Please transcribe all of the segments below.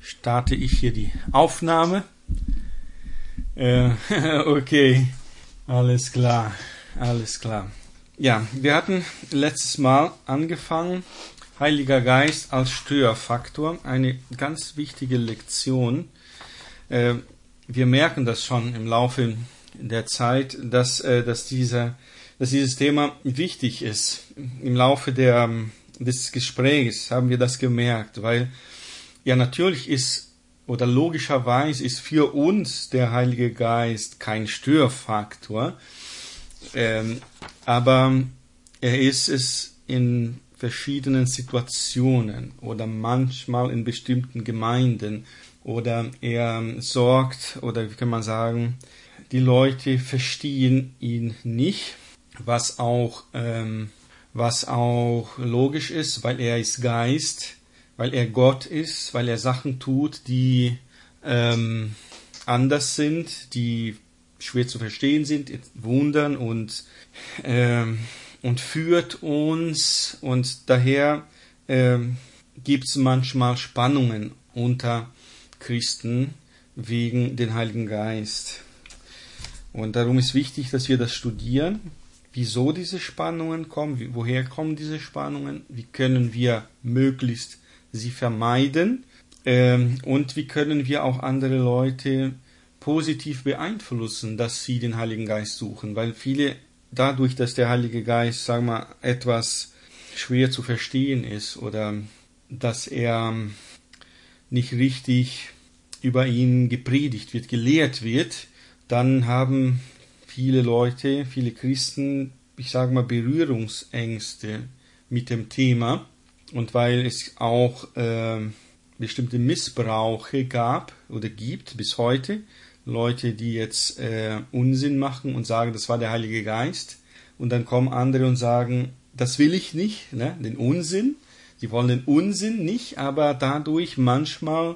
starte ich hier die Aufnahme. Okay, alles klar. Ja, wir hatten letztes Mal angefangen, Heiliger Geist als Störfaktor, eine ganz wichtige Lektion. Wir merken das schon im Laufe der Zeit, dass dieses Thema wichtig ist. Im Laufe des Gesprächs haben wir das gemerkt, weil ja natürlich ist oder logischerweise ist für uns der Heilige Geist kein Störfaktor, aber er ist es in verschiedenen Situationen oder manchmal in bestimmten Gemeinden, oder er sorgt, oder wie kann man sagen, die Leute verstehen ihn nicht, was auch logisch ist, weil er ist Geist, weil er Gott ist, weil er Sachen tut, die anders sind, die schwer zu verstehen sind, wundern und führt uns, und daher gibt es manchmal Spannungen unter Christen wegen den Heiligen Geist. Und darum ist wichtig, dass wir das studieren, wieso diese Spannungen kommen, woher kommen diese Spannungen, wie können wir möglichst sie vermeiden, und wie können wir auch andere Leute positiv beeinflussen, dass sie den Heiligen Geist suchen, weil viele dadurch, dass der Heilige Geist, sagen wir, etwas schwer zu verstehen ist oder dass er nicht richtig über ihn gepredigt wird, gelehrt wird, dann haben viele Leute, viele Christen, ich sage mal, Berührungsängste mit dem Thema, und weil es auch bestimmte Missbrauche gab oder gibt bis heute, Leute, die jetzt Unsinn machen und sagen, das war der Heilige Geist, und dann kommen andere und sagen, das will ich nicht, ne? Den Unsinn. Sie wollen den Unsinn nicht, aber dadurch manchmal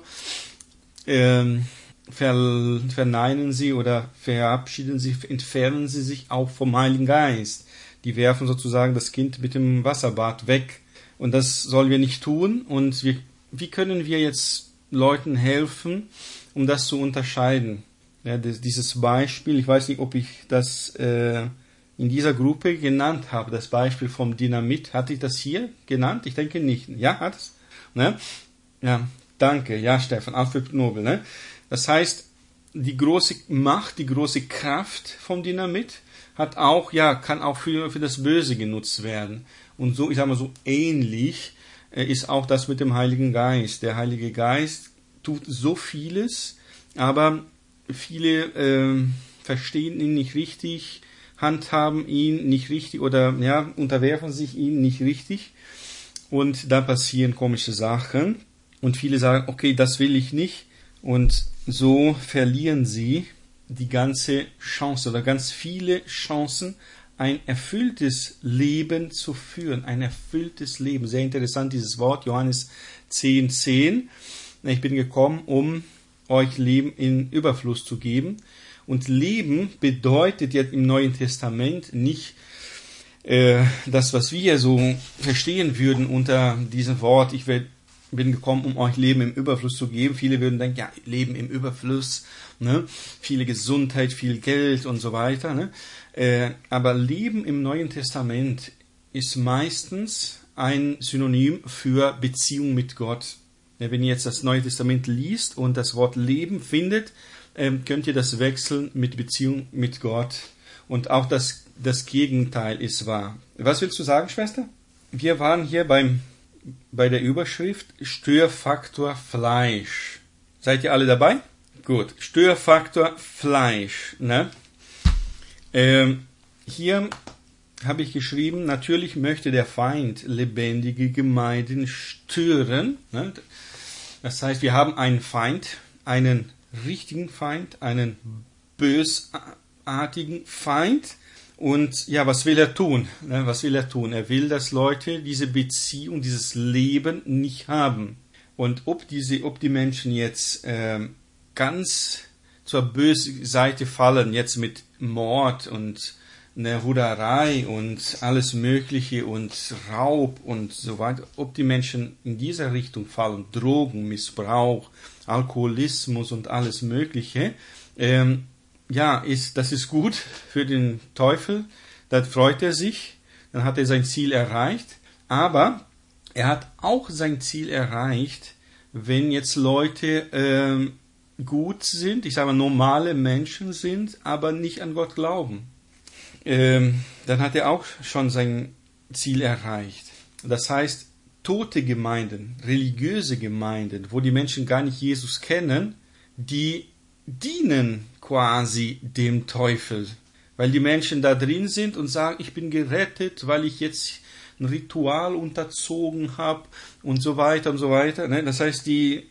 verneinen sie oder verabschieden sie, entfernen sie sich auch vom Heiligen Geist. Die werfen sozusagen das Kind mit dem Wasserbad weg. Und das sollen wir nicht tun. Und wie können wir jetzt Leuten helfen, um das zu unterscheiden? Ja, dieses Beispiel, ich weiß nicht, ob ich das in dieser Gruppe genannt habe, das Beispiel vom Dynamit. Hatte ich das hier genannt? Ich denke nicht. Ja, hat es? Ne? Ja, danke. Ja, Stefan, Alfred Nobel. Ne? Das heißt, die große Macht, die große Kraft vom Dynamit hat auch, ja, kann auch für das Böse genutzt werden. Und so, ich sage mal, so ähnlich ist auch das mit dem Heiligen Geist. Der Heilige Geist tut so vieles, aber viele verstehen ihn nicht richtig, handhaben ihn nicht richtig oder ja, unterwerfen sich ihm nicht richtig, und da passieren komische Sachen und viele sagen, okay, das will ich nicht, und so verlieren sie die ganze Chance oder ganz viele Chancen, ein erfülltes Leben zu führen, ein erfülltes Leben. Sehr interessant dieses Wort, Johannes 10,10. Ich bin gekommen, um euch Leben in Überfluss zu geben. Und Leben bedeutet jetzt im Neuen Testament nicht das, was wir so verstehen würden unter diesem Wort, ich bin gekommen, um euch Leben im Überfluss zu geben. Viele würden denken, ja, Leben im Überfluss, ne? Viele Gesundheit, viel Geld und so weiter. Ne? Aber Leben im Neuen Testament ist meistens ein Synonym für Beziehung mit Gott. Ja, wenn ihr jetzt das Neue Testament liest und das Wort Leben findet, könnt ihr das wechseln mit Beziehung mit Gott. Und auch das Gegenteil ist wahr. Was willst du sagen, Schwester? Wir waren hier bei der Überschrift Störfaktor Fleisch. Seid ihr alle dabei? Gut. Störfaktor Fleisch. Ne? Hier habe ich geschrieben, natürlich möchte der Feind lebendige Gemeinden stören. Ne? Das heißt, wir haben einen Feind, einen richtigen Feind, einen bösartigen Feind. Und ja, was will er tun? Was will er tun? Er will, dass Leute diese Beziehung, dieses Leben nicht haben. Und ob die Menschen jetzt ganz zur bösen Seite fallen, jetzt mit Mord und eine Hurerei und alles Mögliche und Raub und so weiter, ob die Menschen in dieser Richtung fallen, Drogenmissbrauch, Alkoholismus und alles Mögliche, das ist gut für den Teufel, da freut er sich, dann hat er sein Ziel erreicht, aber er hat auch sein Ziel erreicht, wenn jetzt Leute gut sind, ich sage mal normale Menschen sind, aber nicht an Gott glauben. Dann hat er auch schon sein Ziel erreicht. Das heißt, tote Gemeinden, religiöse Gemeinden, wo die Menschen gar nicht Jesus kennen, die dienen quasi dem Teufel, weil die Menschen da drin sind und sagen, ich bin gerettet, weil ich jetzt ein Ritual unterzogen habe und so weiter und so weiter. Das heißt, die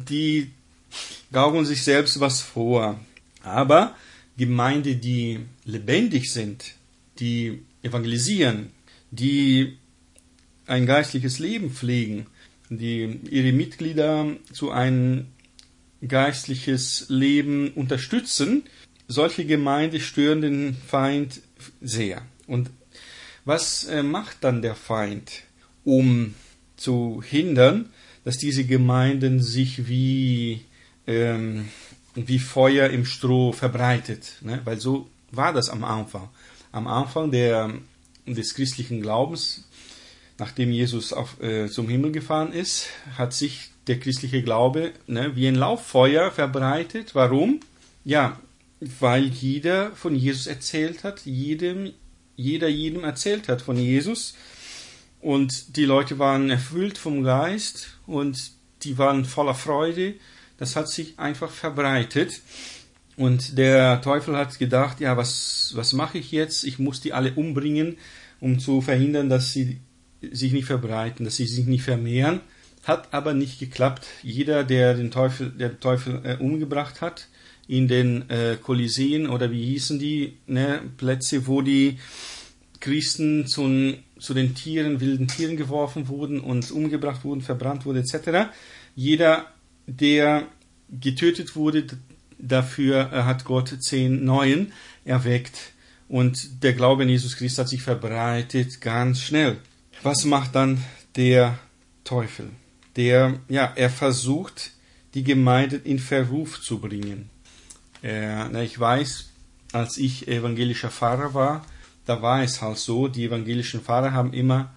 gaukeln sich selbst was vor. Aber Gemeinde, die lebendig sind, die evangelisieren, die ein geistliches Leben pflegen, die ihre Mitglieder zu einem geistliches Leben unterstützen, solche Gemeinde stören den Feind sehr. Und was macht dann der Feind, um zu hindern, dass diese Gemeinden sich wie Feuer im Stroh verbreitet? Ne? Weil so war das am Anfang. Am Anfang des christlichen Glaubens, nachdem Jesus zum Himmel gefahren ist, hat sich der christliche Glaube wie ein Lauffeuer verbreitet. Warum? Ja, weil jeder von Jesus erzählt hat, jedem erzählt hat von Jesus. Und die Leute waren erfüllt vom Geist und die waren voller Freude. Das hat sich einfach verbreitet. Und der Teufel hat gedacht, ja, was mache ich jetzt? Ich muss die alle umbringen, um zu verhindern, dass sie sich nicht verbreiten, dass sie sich nicht vermehren. Hat aber nicht geklappt. Jeder, der den Teufel umgebracht hat, in den Koliseen oder wie hießen die, Plätze, wo die Christen zu den wilden Tieren geworfen wurden und umgebracht wurden, verbrannt wurden etc. Jeder, der getötet wurde, dafür hat Gott 10 Neuen erweckt und der Glaube an Jesus Christus hat sich verbreitet ganz schnell. Was macht dann der Teufel? Er versucht, die Gemeinde in Verruf zu bringen. Ich weiß, als ich evangelischer Pfarrer war, da war es halt so, die evangelischen Pfarrer haben immer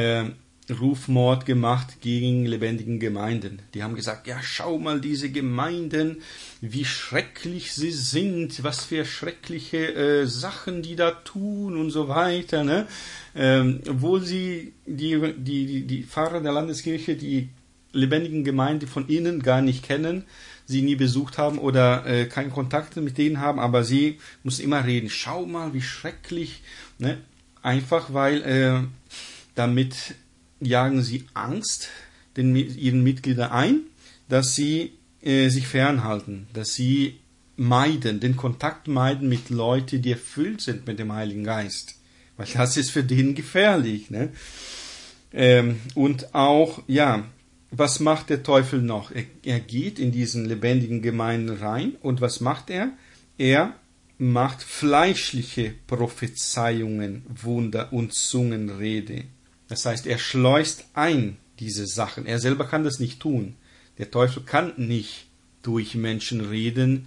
Rufmord gemacht gegen lebendigen Gemeinden. Die haben gesagt, ja, schau mal diese Gemeinden, wie schrecklich sie sind, was für schreckliche Sachen die da tun und so weiter. Ne? Obwohl sie, die Pfarrer der Landeskirche, die lebendigen Gemeinde von innen gar nicht kennen, sie nie besucht haben oder keinen Kontakt mit denen haben, aber sie müssen immer reden, schau mal, wie schrecklich. Ne? Einfach, weil damit jagen sie Angst ihren Mitgliedern ein, dass sie sich fernhalten, dass sie den Kontakt meiden mit Leuten, die erfüllt sind mit dem Heiligen Geist. Weil das ist für den gefährlich. Ne? Und auch, was macht der Teufel noch? Er geht in diesen lebendigen Gemeinden rein und was macht er? Er macht fleischliche Prophezeiungen, Wunder und Zungenrede. Das heißt, er schleust ein diese Sachen. Er selber kann das nicht tun. Der Teufel kann nicht durch Menschen reden,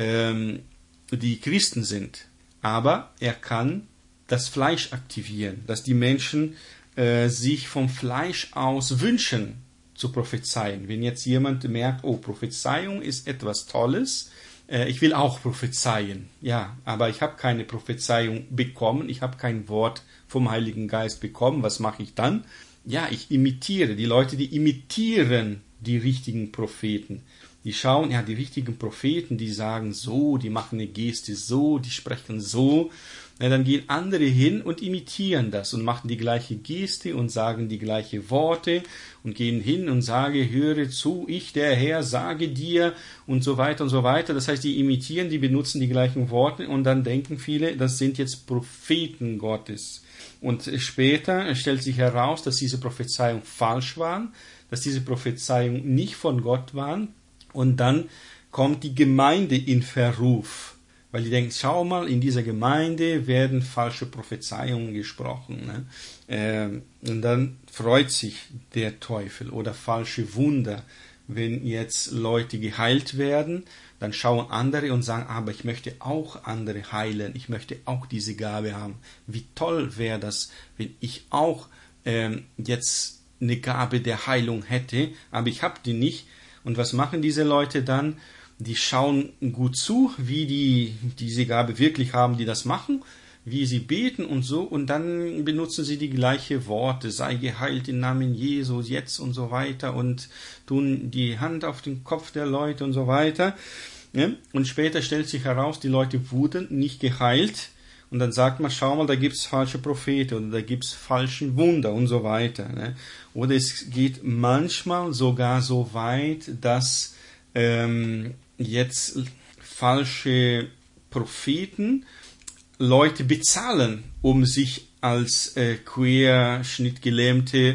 die Christen sind. Aber er kann das Fleisch aktivieren, dass die Menschen sich vom Fleisch aus wünschen zu prophezeien. Wenn jetzt jemand merkt, Prophezeiung ist etwas Tolles, ich will auch prophezeien. Ja, aber ich habe keine Prophezeiung bekommen, ich habe kein Wort vom Heiligen Geist bekommen. Was mache ich dann? Ja, ich imitiere. Die Leute, die imitieren die richtigen Propheten. Die schauen, die richtigen Propheten, die sagen so, die machen eine Geste so, die sprechen so. Dann gehen andere hin und imitieren das und machen die gleiche Geste und sagen die gleichen Worte und gehen hin und sagen, höre zu, ich, der Herr, sage dir und so weiter und so weiter. Das heißt, die imitieren, die benutzen die gleichen Worte und dann denken viele, das sind jetzt Propheten Gottes. Und später stellt sich heraus, dass diese Prophezeiung falsch waren, dass diese Prophezeiung nicht von Gott waren und dann kommt die Gemeinde in Verruf. Weil die denken, schau mal, in dieser Gemeinde werden falsche Prophezeiungen gesprochen. Ne? Und dann freut sich der Teufel oder falsche Wunder. Wenn jetzt Leute geheilt werden, dann schauen andere und sagen, aber ich möchte auch andere heilen, ich möchte auch diese Gabe haben. Wie toll wäre das, wenn ich auch jetzt eine Gabe der Heilung hätte, aber ich habe die nicht. Und was machen diese Leute dann? Die schauen gut zu, wie die diese Gabe wirklich haben, die das machen, wie sie beten und so, und dann benutzen sie die gleichen Worte, sei geheilt im Namen Jesu, jetzt und so weiter, und tun die Hand auf den Kopf der Leute und so weiter. Ja? Und später stellt sich heraus, die Leute wurden nicht geheilt, und dann sagt man, schau mal, da gibt's falsche Propheten oder da gibt's falschen Wunder und so weiter. Ne? Oder es geht manchmal sogar so weit, dass jetzt falsche Propheten Leute bezahlen, um sich als Querschnittgelähmte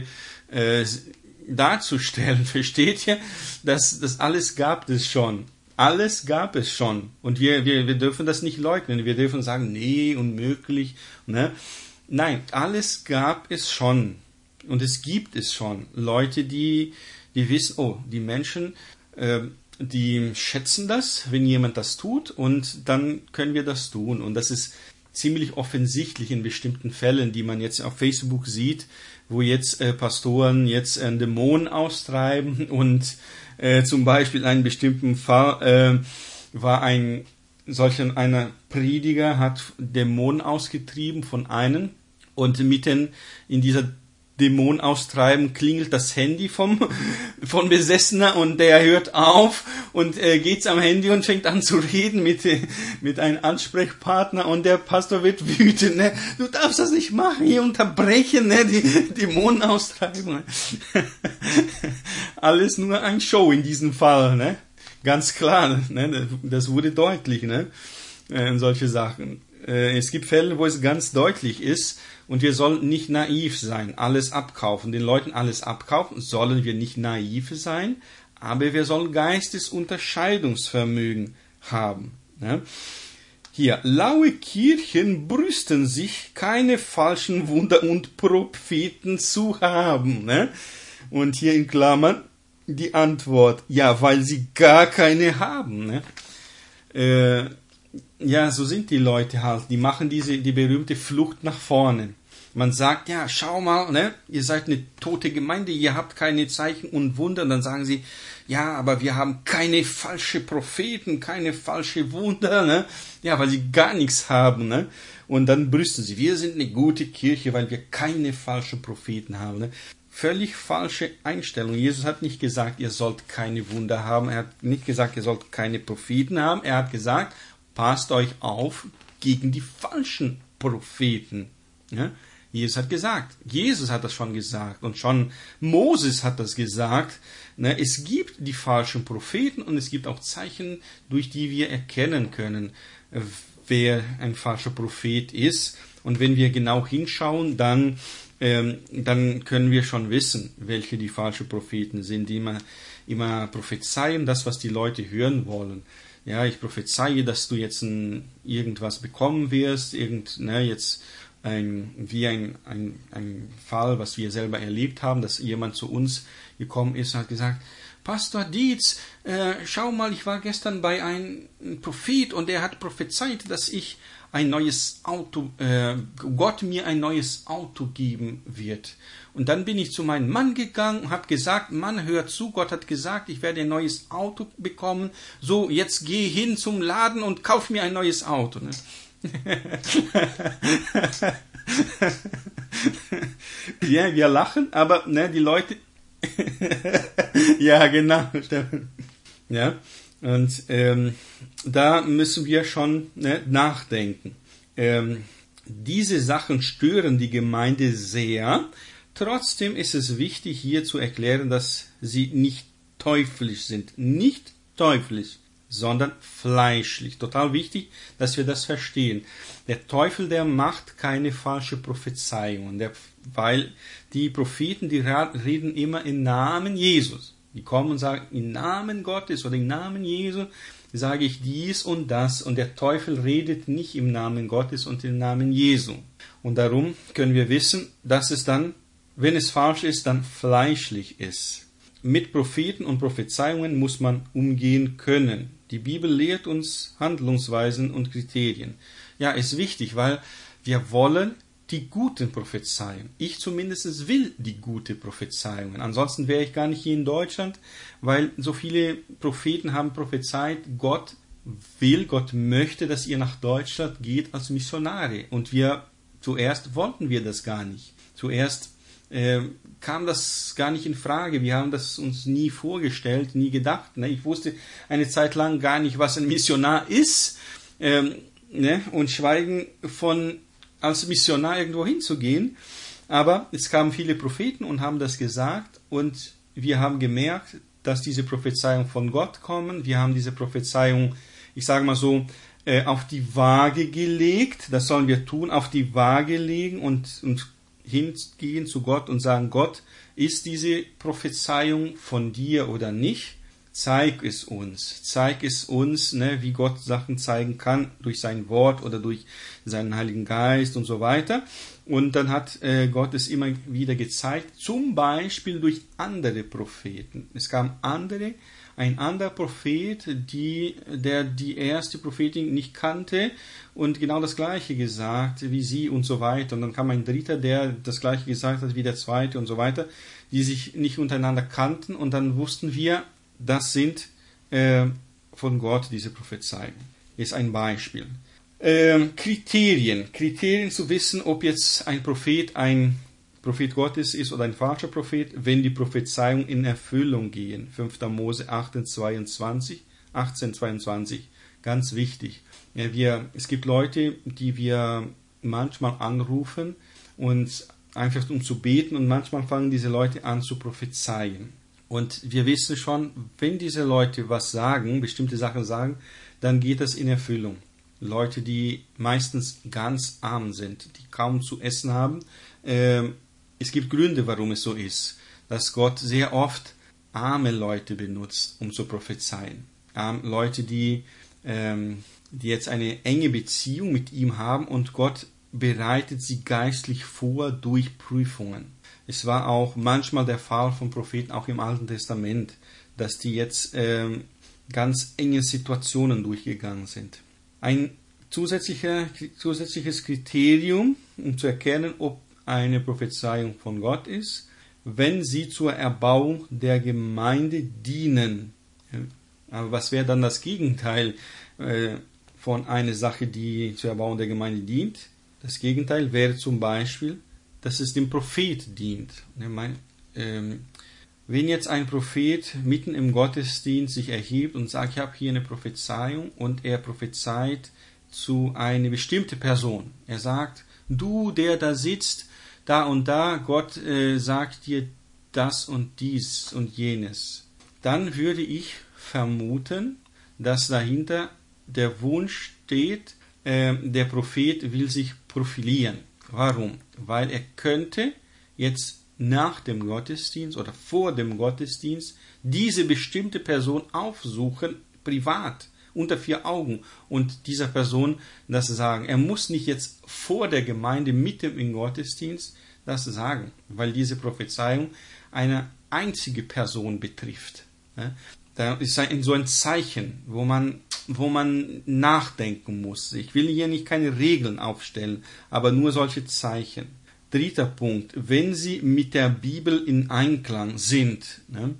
darzustellen. Versteht ihr? Das alles gab es schon. Alles gab es schon. Und wir dürfen das nicht leugnen. Wir dürfen sagen, nee, unmöglich. Ne? Nein, alles gab es schon. Und es gibt es schon. Leute, die wissen, oh, die Menschen, die schätzen das, wenn jemand das tut, und dann können wir das tun. Und das ist ziemlich offensichtlich in bestimmten Fällen, die man jetzt auf Facebook sieht, wo jetzt Pastoren jetzt einen Dämon austreiben, und zum Beispiel einen bestimmten Fall war einer Prediger hat Dämonen ausgetrieben von einem, und mitten in dieser Dämon austreiben klingelt das Handy von Besessener, und der hört auf und geht's am Handy und fängt an zu reden mit einem Ansprechpartner, und der Pastor wird wütend, ne? Du darfst das nicht machen, hier unterbrechen, ne? Die Dämonen austreiben. Alles nur ein Show in diesem Fall, ne? Ganz klar, ne? Das wurde deutlich, ne? Solche Sachen. Es gibt Fälle, wo es ganz deutlich ist, und wir sollen nicht naiv sein, alles abkaufen, den Leuten alles abkaufen, sollen wir nicht naiv sein, aber wir sollen Geistesunterscheidungsvermögen haben. Ne? Hier, laue Kirchen brüsten sich, keine falschen Wunder und Propheten zu haben. Ne? Und hier in Klammern die Antwort, ja, weil sie gar keine haben. Ne? Ja, so sind die Leute halt. Die machen die berühmte Flucht nach vorne. Man sagt, ja, schau mal, ne, ihr seid eine tote Gemeinde, ihr habt keine Zeichen und Wunder. Und dann sagen sie, ja, aber wir haben keine falsche Propheten, keine falsche Wunder, ne? Ja, weil sie gar nichts haben, ne? Und dann brüsten sie, wir sind eine gute Kirche, weil wir keine falschen Propheten haben, ne? Völlig falsche Einstellung. Jesus hat nicht gesagt, ihr sollt keine Wunder haben. Er hat nicht gesagt, ihr sollt keine Propheten haben. Er hat gesagt, passt euch auf gegen die falschen Propheten. Ja? Jesus hat gesagt, Jesus hat das schon gesagt, und schon Moses hat das gesagt. Ne? Es gibt die falschen Propheten, und es gibt auch Zeichen, durch die wir erkennen können, wer ein falscher Prophet ist. Und wenn wir genau hinschauen, dann können wir schon wissen, welche die falschen Propheten sind, die immer prophezeien, das, was die Leute hören wollen. Ja, ich prophezeie, dass du jetzt irgendwas bekommen wirst, jetzt wie ein Fall, was wir selber erlebt haben, dass jemand zu uns gekommen ist und hat gesagt, Pastor Dietz, schau mal, ich war gestern bei einem Prophet, und der hat prophezeit, dass ich ein neues Auto, Gott mir ein neues Auto geben wird. Und dann bin ich zu meinem Mann gegangen und habe gesagt, Mann, hör zu, Gott hat gesagt, ich werde ein neues Auto bekommen. So, jetzt geh hin zum Laden und kauf mir ein neues Auto. Ne? Ja, wir lachen, aber ne, die Leute... Ja, genau. Ja, und da müssen wir schon nachdenken. Diese Sachen stören die Gemeinde sehr. Trotzdem ist es wichtig, hier zu erklären, dass sie nicht teuflisch sind. Nicht teuflisch, sondern fleischlich. Total wichtig, dass wir das verstehen. Der Teufel, der macht keine falsche Prophezeiung, weil die Propheten, die reden immer im Namen Jesus. Die kommen und sagen, im Namen Gottes oder im Namen Jesu sage ich dies und das. Und der Teufel redet nicht im Namen Gottes und im Namen Jesu. Und darum können wir wissen, dass es dann, wenn es falsch ist, dann fleischlich ist. Mit Propheten und Prophezeiungen muss man umgehen können. Die Bibel lehrt uns Handlungsweisen und Kriterien. Ja, ist wichtig, weil wir wollen die guten Prophezeiungen. Ich zumindest will die gute Prophezeiungen. Ansonsten wäre ich gar nicht hier in Deutschland, weil so viele Propheten haben prophezeit, Gott will, Gott möchte, dass ihr nach Deutschland geht als Missionare. Und zuerst wollten wir das gar nicht. Zuerst kam das gar nicht in Frage. Wir haben das uns nie vorgestellt, nie gedacht. Ich wusste eine Zeit lang gar nicht, was ein Missionar ist. Und schweigen von als Missionar irgendwo hinzugehen. Aber es kamen viele Propheten und haben das gesagt. Und wir haben gemerkt, dass diese Prophezeiungen von Gott kommen. Wir haben diese Prophezeiung, ich sage mal so, auf die Waage gelegt. Das sollen wir tun, auf die Waage legen und hingehen zu Gott und sagen, Gott, ist diese Prophezeiung von dir oder nicht? Zeig es uns, wie Gott Sachen zeigen kann, durch sein Wort oder durch seinen Heiligen Geist und so weiter. Und dann hat Gott es immer wieder gezeigt, zum Beispiel durch andere Propheten. Es kam ein anderer Prophet, der die erste Prophetin nicht kannte und genau das Gleiche gesagt wie sie und so weiter. Und dann kam ein dritter, der das Gleiche gesagt hat wie der zweite und so weiter, die sich nicht untereinander kannten. Und dann wussten wir, das sind von Gott diese Prophezeiungen. Ist ein Beispiel. Kriterien zu wissen, ob jetzt ein Prophet Prophet Gottes ist oder ein falscher Prophet, wenn die Prophezeiungen in Erfüllung gehen. 5. Mose 18, 22. Ganz wichtig. Ja, es gibt Leute, die wir manchmal anrufen und einfach um zu beten und manchmal fangen diese Leute an zu prophezeien. Und wir wissen schon, wenn diese Leute was sagen, bestimmte Sachen sagen, dann geht das in Erfüllung. Leute, die meistens ganz arm sind, die kaum zu essen haben. Es gibt Gründe, warum es so ist, dass Gott sehr oft arme Leute benutzt, um zu prophezeien. Leute, die jetzt eine enge Beziehung mit ihm haben und Gott bereitet sie geistlich vor durch Prüfungen. Es war auch manchmal der Fall von Propheten, auch im Alten Testament, dass die jetzt ganz enge Situationen durchgegangen sind. Ein zusätzliches Kriterium, um zu erkennen, ob eine Prophezeiung von Gott ist, wenn sie zur Erbauung der Gemeinde dienen. Aber was wäre dann das Gegenteil von einer Sache, die zur Erbauung der Gemeinde dient? Das Gegenteil wäre zum Beispiel, dass es dem Prophet dient. Wenn jetzt ein Prophet mitten im Gottesdienst sich erhebt und sagt, ich habe hier eine Prophezeiung und er prophezeit zu einer bestimmten Person. Er sagt, du, der da sitzt, da und da, Gott sagt dir das und dies und jenes. Dann würde ich vermuten, dass dahinter der Wunsch steht, der Prophet will sich profilieren. Warum? Weil er könnte jetzt nach dem Gottesdienst oder vor dem Gottesdienst diese bestimmte Person aufsuchen, privat, unter 4 Augen und dieser Person das sagen. Er muss nicht jetzt vor der Gemeinde mitten im Gottesdienst das sagen, weil diese Prophezeiung eine einzige Person betrifft. Da ist so ein Zeichen, wo man nachdenken muss. Ich will hier nicht keine Regeln aufstellen, aber nur solche Zeichen. 3. Punkt, wenn sie mit der Bibel in Einklang sind.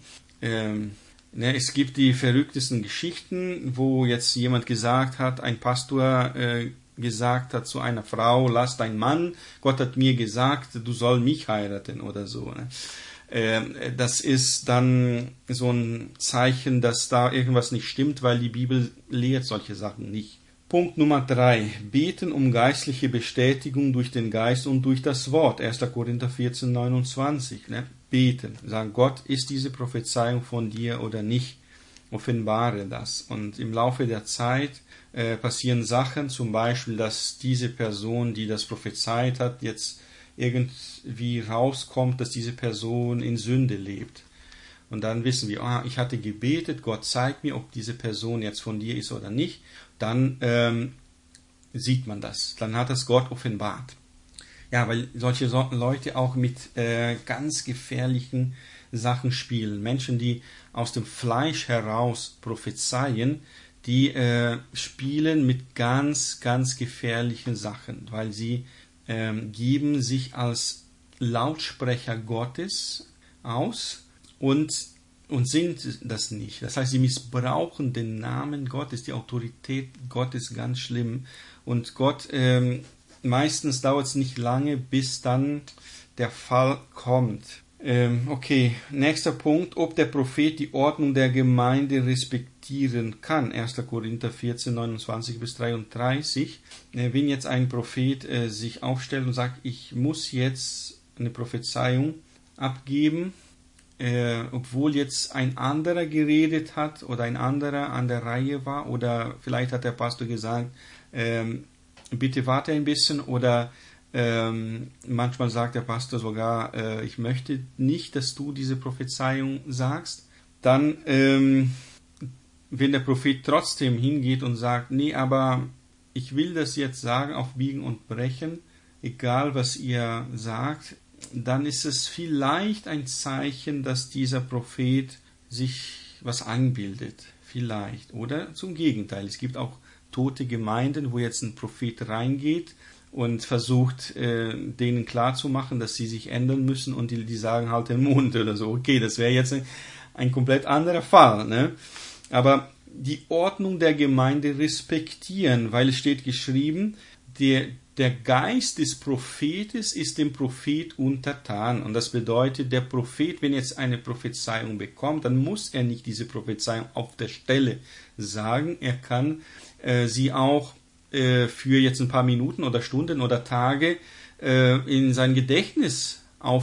Es gibt die verrücktesten Geschichten, wo jetzt jemand gesagt hat, ein Pastor gesagt hat zu einer Frau, lass deinen Mann, Gott hat mir gesagt, du sollst mich heiraten oder so. Das ist dann so ein Zeichen, dass da irgendwas nicht stimmt, weil die Bibel lehrt solche Sachen nicht. Punkt Nummer 3. Beten um geistliche Bestätigung durch den Geist und durch das Wort. 1. Korinther 14, 29. Beten. Sagen, Gott, ist diese Prophezeiung von dir oder nicht? Offenbare das. Und im Laufe der Zeit passieren Sachen, zum Beispiel, dass diese Person, die das prophezeit hat, jetzt irgendwie rauskommt, dass diese Person in Sünde lebt. Und dann wissen wir, ich hatte gebetet, Gott zeigt mir, ob diese Person jetzt von dir ist oder nicht. Dann sieht man das. Dann hat das Gott offenbart. Ja, weil solche Leute auch mit ganz gefährlichen Sachen spielen. Menschen, die aus dem Fleisch heraus prophezeien, die spielen mit ganz, ganz gefährlichen Sachen, weil sie geben sich als Lautsprecher Gottes aus und sind das nicht. Das heißt, sie missbrauchen den Namen Gottes, die Autorität Gottes ganz schlimm. Und Gott, meistens dauert es nicht lange, bis dann der Fall kommt. Okay, nächster Punkt, ob der Prophet die Ordnung der Gemeinde respektieren kann. 1. Korinther 14, 29 bis 33. Wenn jetzt ein Prophet sich aufstellt und sagt, ich muss jetzt eine Prophezeiung abgeben, obwohl jetzt ein anderer geredet hat oder ein anderer an der Reihe war, oder vielleicht hat der Pastor gesagt, bitte warte ein bisschen, oder manchmal sagt der Pastor sogar, ich möchte nicht, dass du diese Prophezeiung sagst. Dann, wenn der Prophet trotzdem hingeht und sagt, nee, aber ich will das jetzt sagen, auf Biegen und Brechen, egal was ihr sagt, dann ist es vielleicht ein Zeichen, dass dieser Prophet sich was einbildet. Vielleicht. Oder zum Gegenteil. Es gibt auch tote Gemeinden, wo jetzt ein Prophet reingeht und versucht, denen klarzumachen, dass sie sich ändern müssen, und die sagen halt den Mund oder so. Okay, das wäre jetzt ein komplett anderer Fall. Ne? Aber die Ordnung der Gemeinde respektieren, weil es steht geschrieben, der Geist des Prophetes ist dem Prophet untertan. Und das bedeutet, der Prophet, wenn jetzt eine Prophezeiung bekommt, dann muss er nicht diese Prophezeiung auf der Stelle sagen. Er kann sie auch für jetzt ein paar Minuten oder Stunden oder Tage in sein Gedächtnis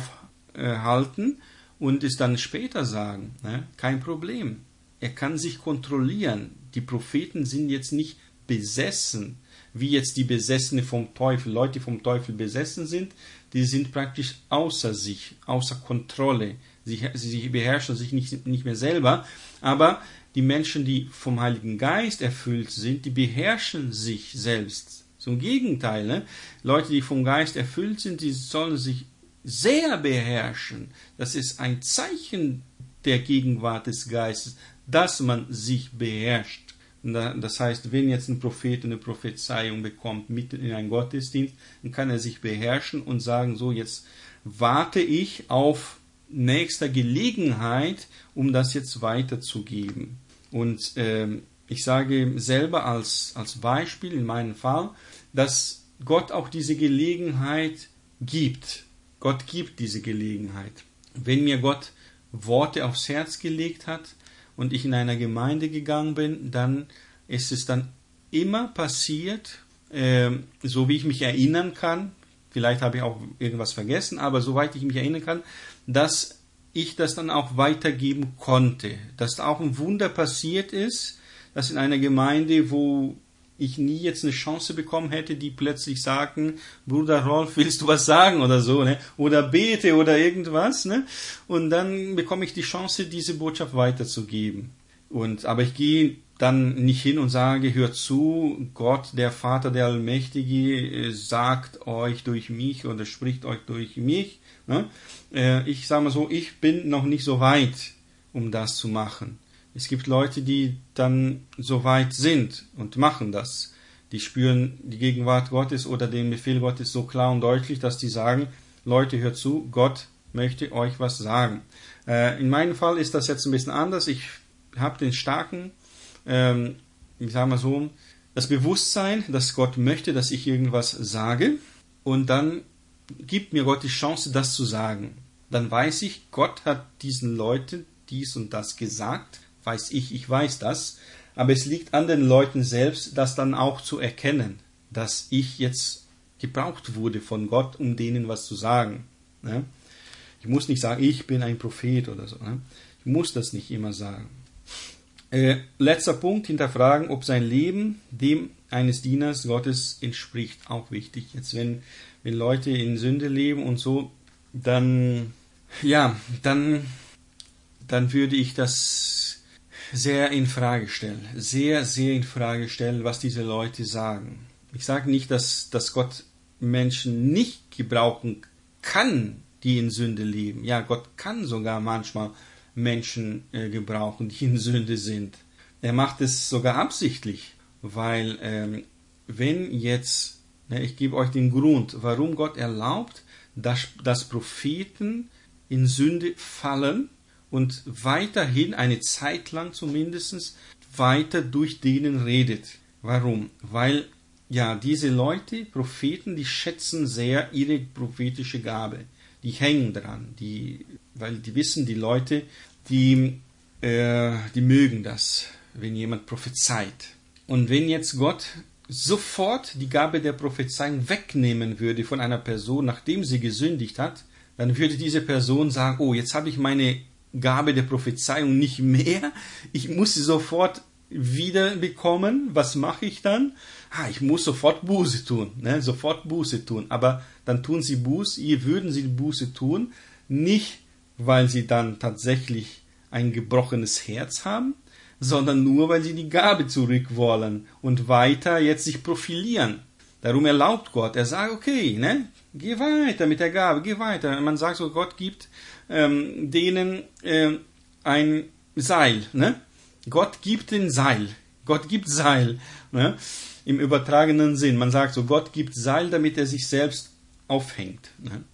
aufhalten und es dann später sagen. Ne? Kein Problem. Er kann sich kontrollieren. Die Propheten sind jetzt nicht besessen, wie jetzt die Besessene vom Teufel. Leute, die vom Teufel besessen sind, die sind praktisch außer sich, außer Kontrolle. Sie beherrschen sich nicht mehr selber, aber die Menschen, die vom Heiligen Geist erfüllt sind, die beherrschen sich selbst. Zum Gegenteil, ne? Leute, die vom Geist erfüllt sind, die sollen sich sehr beherrschen. Das ist ein Zeichen der Gegenwart des Geistes, dass man sich beherrscht. Das heißt, wenn jetzt ein Prophet eine Prophezeiung bekommt mitten in einem Gottesdienst, dann kann er sich beherrschen und sagen, so, jetzt warte ich auf nächster Gelegenheit, um das jetzt weiterzugeben. Und ich sage selber als Beispiel in meinem Fall, dass Gott auch diese Gelegenheit gibt. Gott gibt diese Gelegenheit. Wenn mir Gott Worte aufs Herz gelegt hat und ich in einer Gemeinde gegangen bin, dann ist es dann immer passiert, so wie ich mich erinnern kann, vielleicht habe ich auch irgendwas vergessen, aber soweit ich mich erinnern kann, dass ich das dann auch weitergeben konnte. Dass da auch ein Wunder passiert ist, dass in einer Gemeinde, wo ich nie jetzt eine Chance bekommen hätte, die plötzlich sagten, Bruder Rolf, willst du was sagen oder so, ne? Oder bete oder irgendwas, ne? Und dann bekomme ich die Chance, diese Botschaft weiterzugeben. Aber ich gehe dann nicht hin und sage, hört zu, Gott, der Vater, der Allmächtige, sagt euch durch mich oder spricht euch durch mich. Ne? Ich sage mal so, ich bin noch nicht so weit, um das zu machen. Es gibt Leute, die dann so weit sind und machen das. Die spüren die Gegenwart Gottes oder den Befehl Gottes so klar und deutlich, dass die sagen, Leute, hört zu, Gott möchte euch was sagen. In meinem Fall ist das jetzt ein bisschen anders. Ich habe den starken, ich sage mal so, das Bewusstsein, dass Gott möchte, dass ich irgendwas sage, und dann gibt mir Gott die Chance, das zu sagen. Dann weiß ich, Gott hat diesen Leuten dies und das gesagt, ich weiß das, aber es liegt an den Leuten selbst, das dann auch zu erkennen, dass ich jetzt gebraucht wurde von Gott, um denen was zu sagen. Ne? Ich muss nicht sagen, ich bin ein Prophet oder so. Ne? Ich muss das nicht immer sagen. Letzter Punkt, hinterfragen, ob sein Leben dem eines Dieners Gottes entspricht. Auch wichtig. Jetzt, wenn Leute in Sünde leben und so, dann dann würde ich das sehr in Frage stellen. Sehr, sehr in Frage stellen, was diese Leute sagen. Ich sage nicht, dass Gott Menschen nicht gebrauchen kann, die in Sünde leben. Ja, Gott kann sogar manchmal Menschen gebrauchen, die in Sünde sind. Er macht es sogar absichtlich, weil wenn jetzt, ich gebe euch den Grund, warum Gott erlaubt, dass Propheten in Sünde fallen und weiterhin eine Zeit lang zumindest weiter durch denen redet. Warum? Weil ja diese Leute, Propheten, die schätzen sehr ihre prophetische Gabe. Die hängen dran, weil die wissen, die Leute, die mögen das, wenn jemand prophezeit. Und wenn jetzt Gott sofort die Gabe der Prophezeiung wegnehmen würde von einer Person, nachdem sie gesündigt hat, dann würde diese Person sagen, oh, jetzt habe ich meine Gabe der Prophezeiung nicht mehr, ich muss sie sofort wieder bekommen, was mache ich dann? Ich muss sofort Buße tun, sofort Buße tun, aber dann tun sie Buße, würden sie Buße tun, nicht weil sie dann tatsächlich ein gebrochenes Herz haben, sondern nur, weil sie die Gabe zurück wollen und weiter jetzt sich profilieren. Darum erlaubt Gott, er sagt, okay, geh weiter mit der Gabe, geh weiter. Man sagt so, Gott gibt denen ein Seil, Gott gibt den Seil, Gott gibt Seil, im übertragenen Sinn. Man sagt so, Gott gibt Seil, damit er sich selbst aufhängt.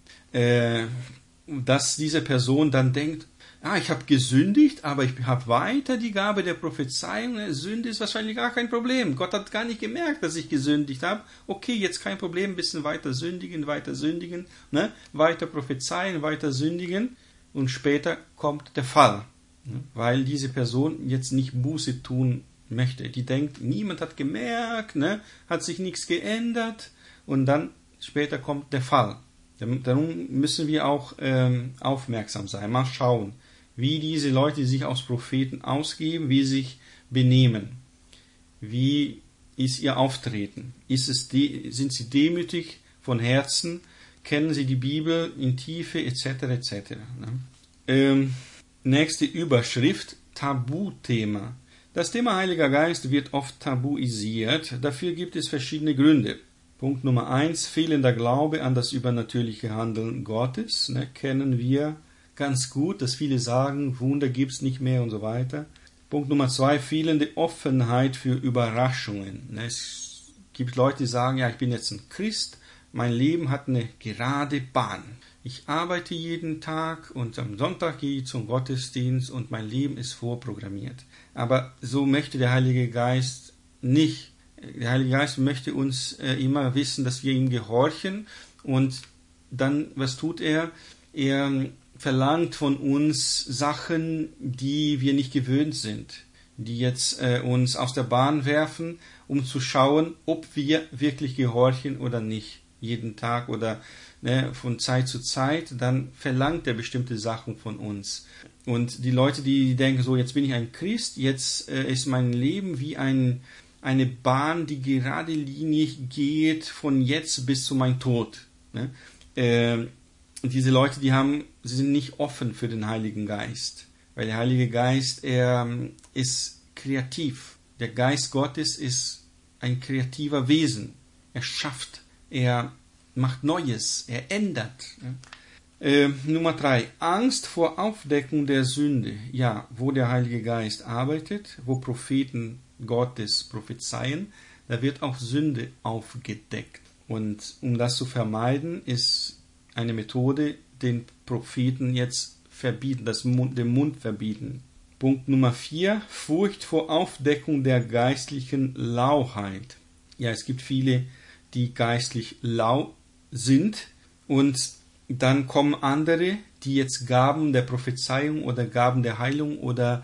Dass diese Person dann denkt, ich habe gesündigt, aber ich habe weiter die Gabe der Prophezeiung. Sünde ist wahrscheinlich gar kein Problem. Gott hat gar nicht gemerkt, dass ich gesündigt habe. Okay, jetzt kein Problem, ein bisschen weiter sündigen, weiter prophezeien, weiter sündigen. Und später kommt der Fall, weil diese Person jetzt nicht Buße tun möchte. Die denkt, niemand hat gemerkt, hat sich nichts geändert. Und dann später kommt der Fall. Darum müssen wir auch aufmerksam sein, mal schauen, wie diese Leute sich als Propheten ausgeben, wie sie sich benehmen. Wie ist ihr Auftreten? Sind sie demütig von Herzen? Kennen sie die Bibel in Tiefe etc. etc. Nächste Überschrift, Tabuthema. Das Thema Heiliger Geist wird oft tabuisiert. Dafür gibt es verschiedene Gründe. Punkt Nummer 1, fehlender Glaube an das übernatürliche Handeln Gottes. Kennen wir ganz gut, dass viele sagen, Wunder gibt's nicht mehr und so weiter. Punkt Nummer 2, fehlende Offenheit für Überraschungen. Es gibt Leute, die sagen, ich bin jetzt ein Christ, mein Leben hat eine gerade Bahn. Ich arbeite jeden Tag und am Sonntag gehe ich zum Gottesdienst und mein Leben ist vorprogrammiert. Aber so möchte der Heilige Geist nicht. Der Heilige Geist möchte uns immer wissen, dass wir ihm gehorchen und dann, was tut er? Er verlangt von uns Sachen, die wir nicht gewöhnt sind, die jetzt uns aus der Bahn werfen, um zu schauen, ob wir wirklich gehorchen oder nicht, jeden Tag oder von Zeit zu Zeit, dann verlangt er bestimmte Sachen von uns. Und die Leute, die denken, so jetzt bin ich ein Christ, jetzt ist mein Leben wie eine Bahn, die gerade linig geht von jetzt bis zu meinem Tod. Und diese Leute, sie sind nicht offen für den Heiligen Geist. Weil der Heilige Geist, er ist kreativ. Der Geist Gottes ist ein kreativer Wesen. Er schafft, er macht Neues, er ändert. Nummer 3. Angst vor Aufdeckung der Sünde. Ja, wo der Heilige Geist arbeitet, wo Propheten Gottes prophezeien, da wird auch Sünde aufgedeckt. Und um das zu vermeiden, ist eine Methode, den Propheten jetzt verbieten, den Mund verbieten. Punkt Nummer 4, Furcht vor Aufdeckung der geistlichen Lauheit. Ja, es gibt viele, die geistlich lau sind und dann kommen andere, die jetzt Gaben der Prophezeiung oder Gaben der Heilung oder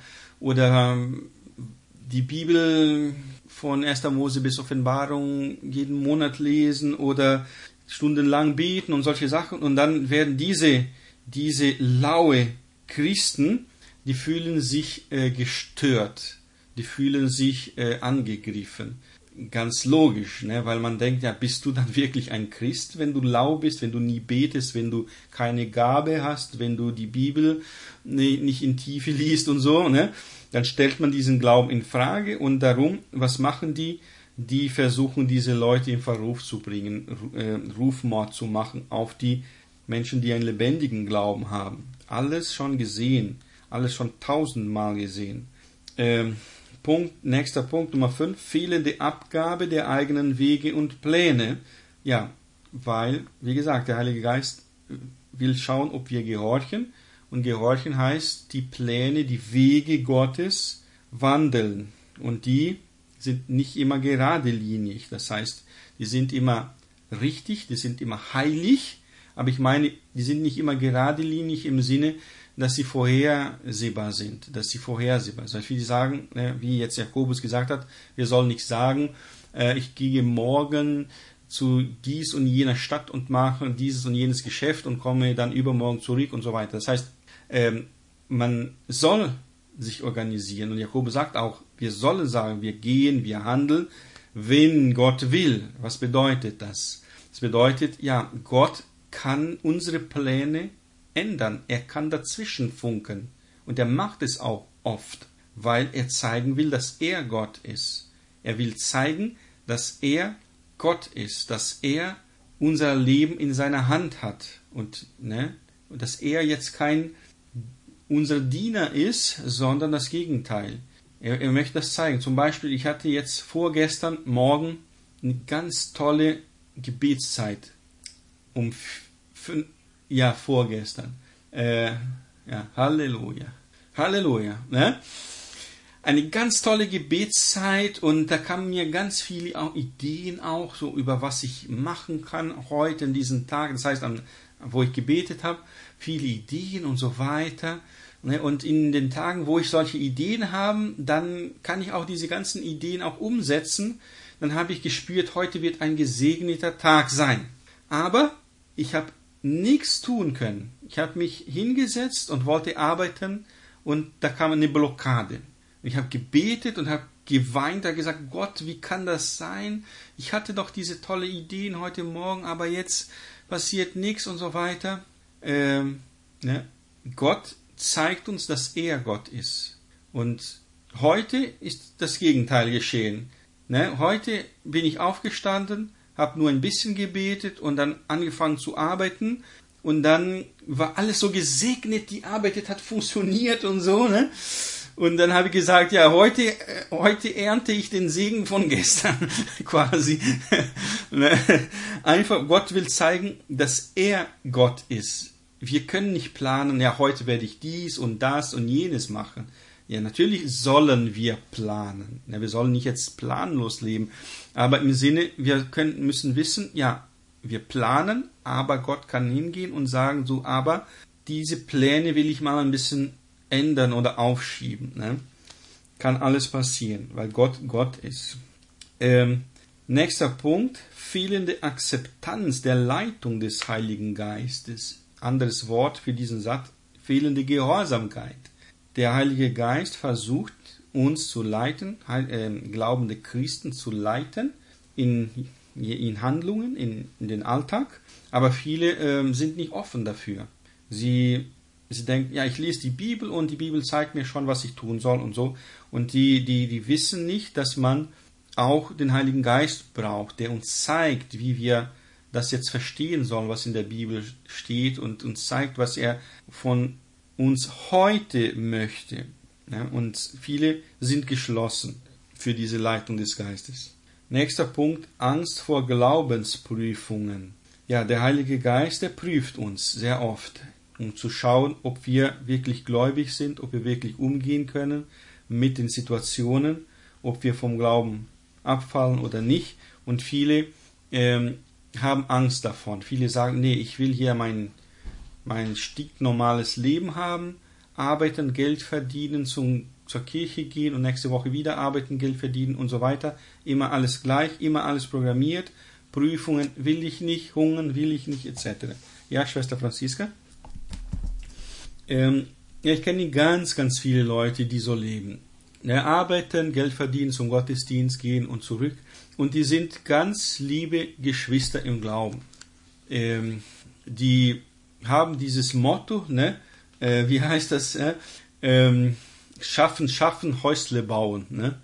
die Bibel von 1. Mose bis Offenbarung jeden Monat lesen oder stundenlang beten und solche Sachen. Und dann werden diese laue Christen, die fühlen sich gestört, die fühlen sich angegriffen. ganz logisch, ne? Weil man denkt, ja, bist du dann wirklich ein Christ, wenn du lau bist, wenn du nie betest, wenn du keine Gabe hast, wenn du die Bibel nicht in Tiefe liest und so, ne? Dann stellt man diesen Glauben in Frage und darum, was machen die? Die versuchen, diese Leute in Verruf zu bringen, Rufmord zu machen auf die Menschen, die einen lebendigen Glauben haben. Alles schon gesehen, alles schon 1000-mal gesehen. Nächster Punkt, Nummer 5, fehlende Abgabe der eigenen Wege und Pläne. Ja, weil, wie gesagt, der Heilige Geist will schauen, ob wir gehorchen. Und gehorchen heißt, die Pläne, die Wege Gottes wandeln. Und die sind nicht immer geradelinig. Das heißt, die sind immer richtig, die sind immer heilig. Aber ich meine, die sind nicht immer geradelinig im Sinne, dass sie vorhersehbar sind. Also viele sagen, wie jetzt Jakobus gesagt hat, wir sollen nicht sagen, ich gehe morgen zu dies und jener Stadt und mache dieses und jenes Geschäft und komme dann übermorgen zurück und so weiter. Das heißt, man soll sich organisieren. Und Jakobus sagt auch, wir sollen sagen, wir gehen, wir handeln, wenn Gott will. Was bedeutet das? Das bedeutet, ja, Gott kann unsere Pläne ändern. Er kann dazwischen funken. Und er macht es auch oft, weil er zeigen will, dass er Gott ist. Er will zeigen, dass er Gott ist, dass er unser Leben in seiner Hand hat und dass er jetzt kein unser Diener ist, sondern das Gegenteil. Er möchte das zeigen. Zum Beispiel, ich hatte jetzt vorgestern Morgen eine ganz tolle Gebetszeit. Vorgestern. Halleluja. Halleluja. Ne? Eine ganz tolle Gebetszeit und da kamen mir ganz viele Ideen auch, so über was ich machen kann heute in diesen Tagen. Das heißt, wo ich gebetet habe, viele Ideen und so weiter. Und in den Tagen, wo ich solche Ideen habe, dann kann ich auch diese ganzen Ideen auch umsetzen. Dann habe ich gespürt, heute wird ein gesegneter Tag sein. Aber ich habe nichts tun können. Ich habe mich hingesetzt und wollte arbeiten und da kam eine Blockade. Ich habe gebetet und habe geweint, habe gesagt, Gott, wie kann das sein? Ich hatte doch diese tolle Ideen heute Morgen, aber jetzt passiert nichts und so weiter. Gott zeigt uns, dass er Gott ist. Und heute ist das Gegenteil geschehen. Heute bin ich aufgestanden, habe nur ein bisschen gebetet und dann angefangen zu arbeiten. Und dann war alles so gesegnet, die Arbeit hat funktioniert und so. Und dann habe ich gesagt, ja, heute ernte ich den Segen von gestern quasi. Einfach, Gott will zeigen, dass er Gott ist. Wir können nicht planen, ja, heute werde ich dies und das und jenes machen. Ja, natürlich sollen wir planen. Ja, wir sollen nicht jetzt planlos leben. Aber im Sinne, wir müssen wissen, ja, wir planen, aber Gott kann hingehen und sagen, so, aber diese Pläne will ich mal ein bisschen ändern oder aufschieben. Kann alles passieren, weil Gott Gott ist. Nächster Punkt, fehlende Akzeptanz der Leitung des Heiligen Geistes. Anderes Wort für diesen Satz, fehlende Gehorsamkeit. Der Heilige Geist versucht uns zu leiten, glaubende Christen zu leiten in Handlungen, in den Alltag, aber viele sind nicht offen dafür. Sie denken, ja, ich lese die Bibel und die Bibel zeigt mir schon, was ich tun soll und so. Und die wissen nicht, dass man auch den Heiligen Geist braucht, der uns zeigt, wie wir das jetzt verstehen sollen, was in der Bibel steht und uns zeigt, was er von uns heute möchte. Ja, und viele sind geschlossen für diese Leitung des Geistes. Nächster Punkt, Angst vor Glaubensprüfungen. Ja, der Heilige Geist, der prüft uns sehr oft, um zu schauen, ob wir wirklich gläubig sind, ob wir wirklich umgehen können mit den Situationen, ob wir vom Glauben abfallen oder nicht. Und viele haben Angst davon. Viele sagen, nee, ich will hier mein stinknormales Leben haben, arbeiten, Geld verdienen, zur Kirche gehen und nächste Woche wieder arbeiten, Geld verdienen und so weiter. Immer alles gleich, immer alles programmiert. Prüfungen will ich nicht, Hungern will ich nicht, etc. Ja, Schwester Franziska? Ich kenne ganz, ganz viele Leute, die so leben. arbeiten, Geld verdienen, zum Gottesdienst gehen und zurück. Und die sind ganz liebe Geschwister im Glauben. Die haben dieses Motto, wie heißt das? Schaffen, Häusle bauen. Ne?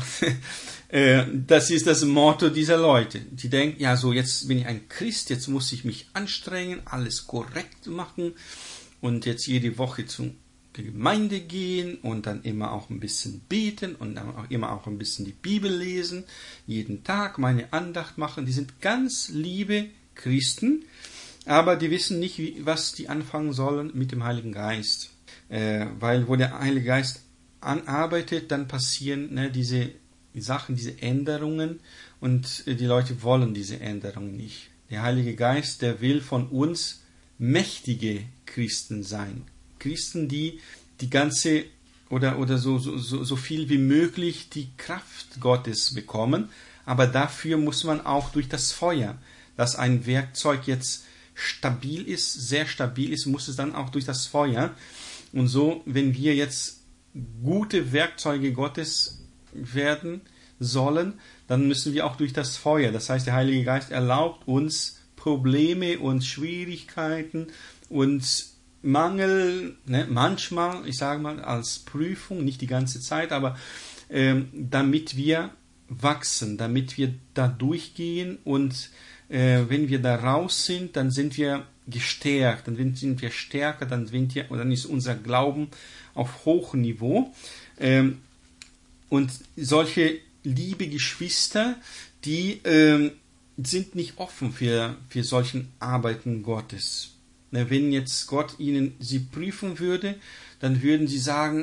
Das ist das Motto dieser Leute. Die denken, ja, so jetzt bin ich ein Christ, jetzt muss ich mich anstrengen, alles korrekt machen und jetzt jede Woche zur Gemeinde gehen und dann immer auch ein bisschen beten und dann auch immer auch ein bisschen die Bibel lesen, jeden Tag meine Andacht machen. Die sind ganz liebe Christen, aber die wissen nicht, was die anfangen sollen mit dem Heiligen Geist. Weil wo der Heilige Geist anarbeitet, dann passieren diese Sachen, diese Änderungen und die Leute wollen diese Änderungen nicht. Der Heilige Geist, der will von uns mächtige Christen sein. Christen, die die ganze oder so viel wie möglich die Kraft Gottes bekommen, aber dafür muss man auch durch das Feuer, dass ein Werkzeug jetzt stabil ist, sehr stabil ist, muss es dann auch durch das Feuer. Und so, wenn wir jetzt gute Werkzeuge Gottes werden sollen, dann müssen wir auch durch das Feuer. Das heißt, der Heilige Geist erlaubt uns Probleme und Schwierigkeiten und Mangel, manchmal, ich sage mal, als Prüfung, nicht die ganze Zeit, aber damit wir wachsen, damit wir da durchgehen und wenn wir da raus sind, dann sind wir gestärkt, dann sind wir stärker, dann ist unser Glauben auf hohem Niveau. Und solche liebe Geschwister, die sind nicht offen für solchen Arbeiten Gottes. Wenn jetzt Gott sie prüfen würde, dann würden sie sagen,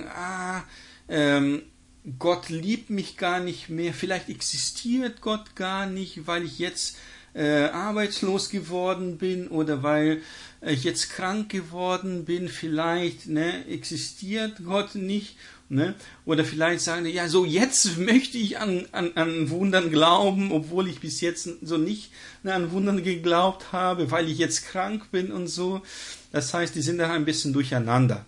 Gott liebt mich gar nicht mehr, vielleicht existiert Gott gar nicht, weil ich jetzt arbeitslos geworden bin oder weil ich jetzt krank geworden bin, vielleicht existiert Gott nicht. Oder vielleicht sagen die, ja, so jetzt möchte ich an Wundern glauben, obwohl ich bis jetzt so nicht an Wundern geglaubt habe, weil ich jetzt krank bin und so. Das heißt, die sind da ein bisschen durcheinander.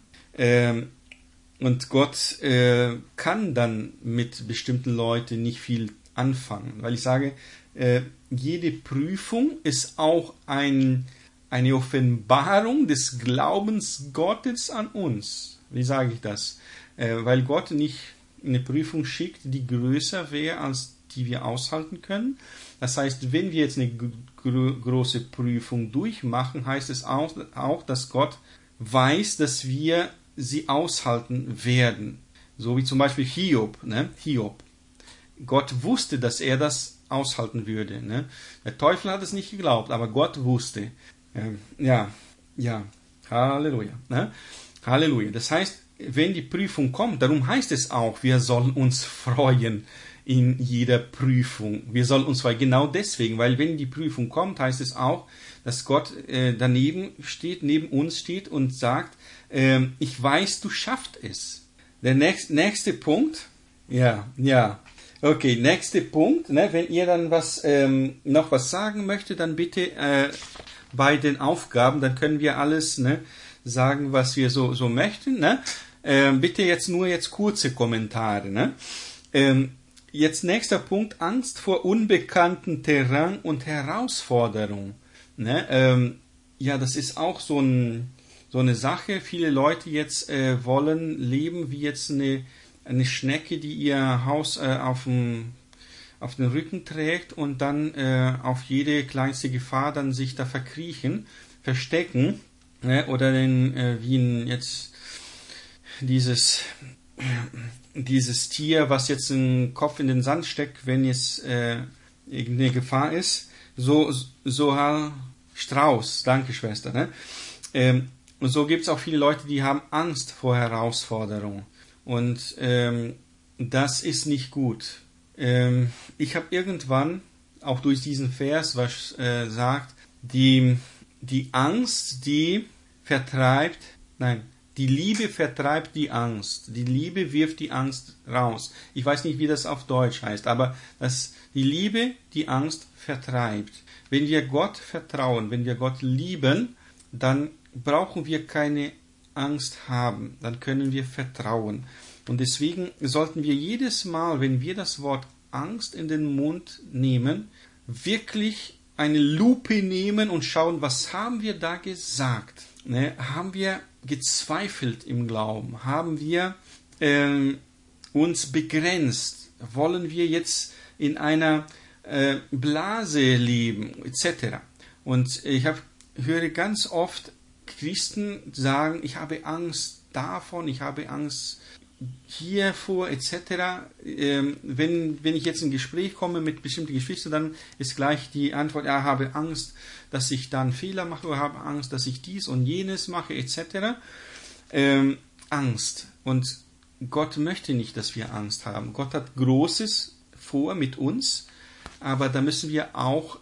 Und Gott kann dann mit bestimmten Leuten nicht viel anfangen, weil ich sage, jede Prüfung ist auch eine Offenbarung des Glaubens Gottes an uns. Wie sage ich das? Weil Gott nicht eine Prüfung schickt, die größer wäre, als die wir aushalten können. Das heißt, wenn wir jetzt eine große Prüfung durchmachen, heißt es auch, dass Gott weiß, dass wir sie aushalten werden. So wie zum Beispiel Hiob. Hiob. Gott wusste, dass er das aushalten würde. Der Teufel hat es nicht geglaubt, aber Gott wusste. Ja, Halleluja. Halleluja. Das heißt, wenn die Prüfung kommt, darum heißt es auch, wir sollen uns freuen in jeder Prüfung. Wir sollen uns freuen, genau deswegen, weil wenn die Prüfung kommt, heißt es auch, dass Gott neben uns steht und sagt, ich weiß, du schaffst es. Der nächste Punkt, okay, nächster Punkt, wenn ihr dann noch was sagen möchtet, dann bitte bei den Aufgaben, dann können wir alles sagen, was wir so möchten. Bitte jetzt kurze Kommentare. Jetzt nächster Punkt, Angst vor unbekannten Terrain und Herausforderung. Das ist auch so eine Sache. Viele Leute jetzt wollen leben wie jetzt eine Schnecke, die ihr Haus auf den Rücken trägt und dann auf jede kleinste Gefahr dann sich da verstecken. Oder jetzt dieses Tier, was jetzt den Kopf in den Sand steckt, wenn jetzt irgendeine Gefahr ist. So Strauß, danke Schwester. Und so gibt es auch viele Leute, die haben Angst vor Herausforderungen. Und das ist nicht gut. Ich habe irgendwann, auch durch diesen Vers, was sagt, die Angst, die Liebe vertreibt die Angst. Die Liebe wirft die Angst raus. Ich weiß nicht, wie das auf Deutsch heißt, aber die Liebe die Angst vertreibt. Wenn wir Gott vertrauen, wenn wir Gott lieben, dann brauchen wir keine Angst haben. Dann können wir vertrauen. Und deswegen sollten wir jedes Mal, wenn wir das Wort Angst in den Mund nehmen, wirklich eine Lupe nehmen und schauen, was haben wir da gesagt? Ne? Haben wir gezweifelt im Glauben? Haben wir uns begrenzt? Wollen wir jetzt in einer Blase leben, etc.? Und ich höre ganz oft Christen sagen, ich habe Angst davon, ich habe Angst hiervor, etc. Wenn ich jetzt in ein Gespräch komme mit bestimmten Geschwistern, dann ist gleich die Antwort, ja, habe Angst, dass ich dann Fehler mache, oder habe Angst, dass ich dies und jenes mache, etc. Angst. Und Gott möchte nicht, dass wir Angst haben. Gott hat Großes vor mit uns, aber da müssen wir auch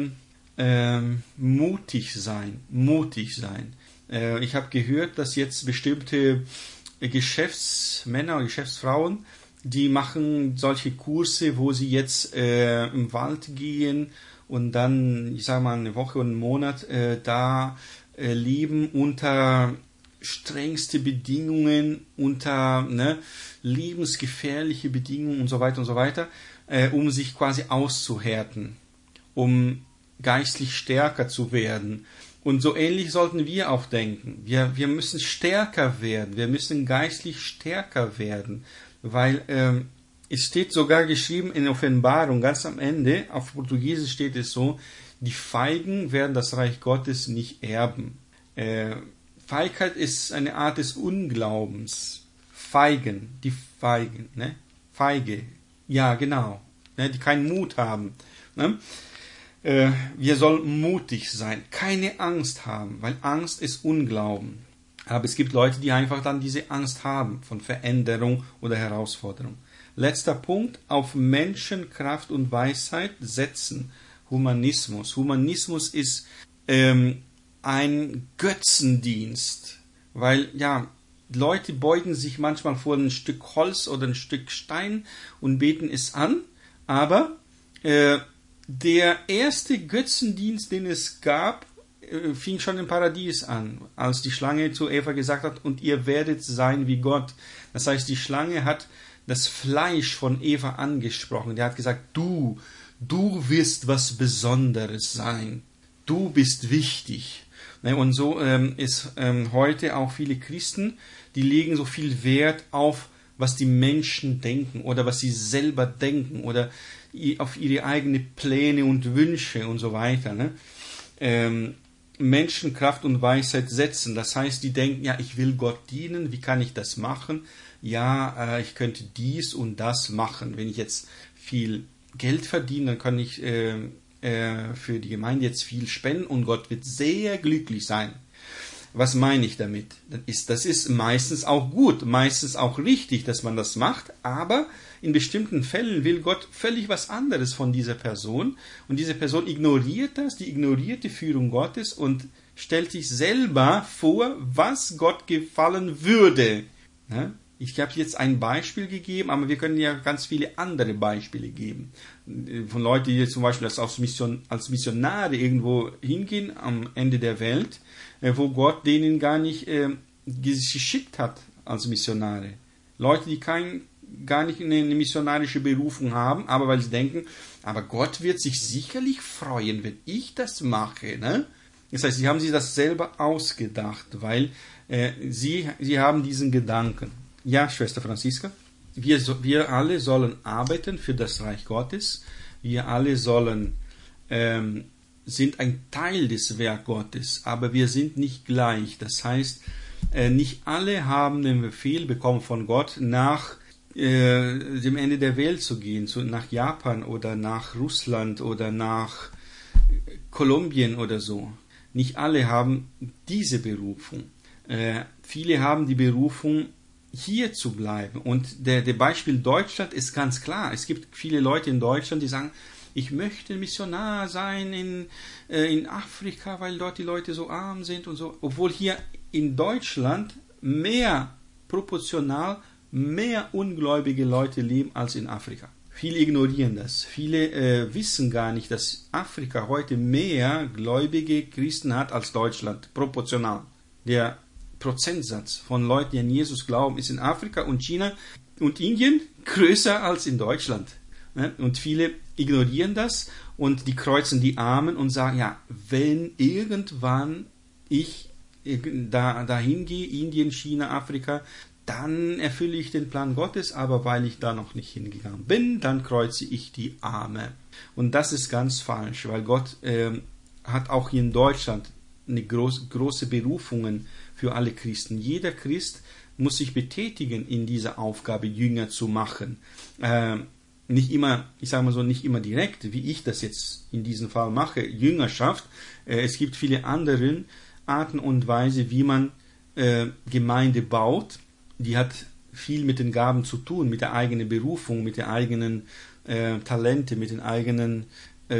mutig sein. Ich habe gehört, dass jetzt bestimmte Geschäftsmänner oder Geschäftsfrauen, die machen solche Kurse, wo sie jetzt im Wald gehen und dann, ich sage mal, eine Woche und einen Monat da leben unter strengste Bedingungen, unter lebensgefährliche Bedingungen und so weiter, um sich quasi auszuhärten, um geistlich stärker zu werden. Und so ähnlich sollten wir auch denken. Wir müssen stärker werden, wir müssen geistlich stärker werden, weil es steht sogar geschrieben in Offenbarung, ganz am Ende, auf Portugiesisch steht es so, die Feigen werden das Reich Gottes nicht erben. Feigheit ist eine Art des Unglaubens. Feigen, die Feigen, ne? Feige, ja genau, ne? Die keinen Mut haben. Ne? Wir sollen mutig sein, keine Angst haben, weil Angst ist Unglauben. Aber es gibt Leute, die einfach dann diese Angst haben von Veränderung oder Herausforderung. Letzter Punkt, auf Menschen, Kraft und Weisheit setzen. Humanismus. Humanismus ist ein Götzendienst, weil ja, Leute beugen sich manchmal vor ein Stück Holz oder ein Stück Stein und beten es an, aber der erste Götzendienst, den es gab, fing schon im Paradies an, als die Schlange zu Eva gesagt hat, und ihr werdet sein wie Gott. Das heißt, die Schlange hat das Fleisch von Eva angesprochen. Der hat gesagt, du wirst was Besonderes sein. Du bist wichtig. Und so ist heute auch viele Christen, die legen so viel Wert auf, was die Menschen denken oder was sie selber denken oder auf ihre eigenen Pläne und Wünsche und so weiter. Ne? Menschen, Kraft und Weisheit setzen. Das heißt, die denken, ja, ich will Gott dienen, wie kann ich das machen? Ja, ich könnte dies und das machen. Wenn ich jetzt viel Geld verdiene, dann kann ich für die Gemeinde jetzt viel spenden und Gott wird sehr glücklich sein. Was meine ich damit? Das ist meistens auch gut, meistens auch richtig, dass man das macht, aber in bestimmten Fällen will Gott völlig was anderes von dieser Person und diese Person ignoriert das, die ignoriert die Führung Gottes und stellt sich selber vor, was Gott gefallen würde. Ich habe jetzt ein Beispiel gegeben, aber wir können ja ganz viele andere Beispiele geben. Von Leuten, die zum Beispiel als Missionare irgendwo hingehen am Ende der Welt, wo Gott denen gar nicht geschickt hat als Missionare. Leute, die gar nicht eine missionarische Berufung haben, aber weil sie denken, aber Gott wird sich sicherlich freuen, wenn ich das mache. Ne? Das heißt, sie haben sich das selber ausgedacht, weil sie haben diesen Gedanken. Ja, Schwester Franziska, wir alle sollen arbeiten für das Reich Gottes. Wir alle sind ein Teil des Werk Gottes, aber wir sind nicht gleich. Das heißt, nicht alle haben den Befehl bekommen von Gott, nach dem Ende der Welt zu gehen, nach Japan oder nach Russland oder nach Kolumbien oder so. Nicht alle haben diese Berufung. Viele haben die Berufung, hier zu bleiben. Und der Beispiel Deutschland ist ganz klar. Es gibt viele Leute in Deutschland, die sagen, ich möchte Missionar sein in Afrika, weil dort die Leute so arm sind und so. Obwohl hier in Deutschland proportional mehr ungläubige Leute leben als in Afrika. Viele ignorieren das. Viele wissen gar nicht, dass Afrika heute mehr gläubige Christen hat als Deutschland, proportional. Der Prozentsatz von Leuten, die an Jesus glauben, ist in Afrika und China und Indien größer als in Deutschland. Und viele ignorieren das und die kreuzen die Armen und sagen, ja, wenn irgendwann ich dahin gehe, Indien, China, Afrika, dann erfülle ich den Plan Gottes, aber weil ich da noch nicht hingegangen bin, dann kreuze ich die Arme. Und das ist ganz falsch, weil Gott hat auch hier in Deutschland eine große Berufungen für alle Christen. Jeder Christ muss sich betätigen in dieser Aufgabe, Jünger zu machen. Nicht immer, ich sage mal so, nicht immer direkt, wie ich das jetzt in diesem Fall mache, Jüngerschaft. Es gibt viele andere Arten und Weise, wie man Gemeinde baut. Die hat viel mit den Gaben zu tun, mit der eigenen Berufung, mit der eigenen Talente, mit den eigenen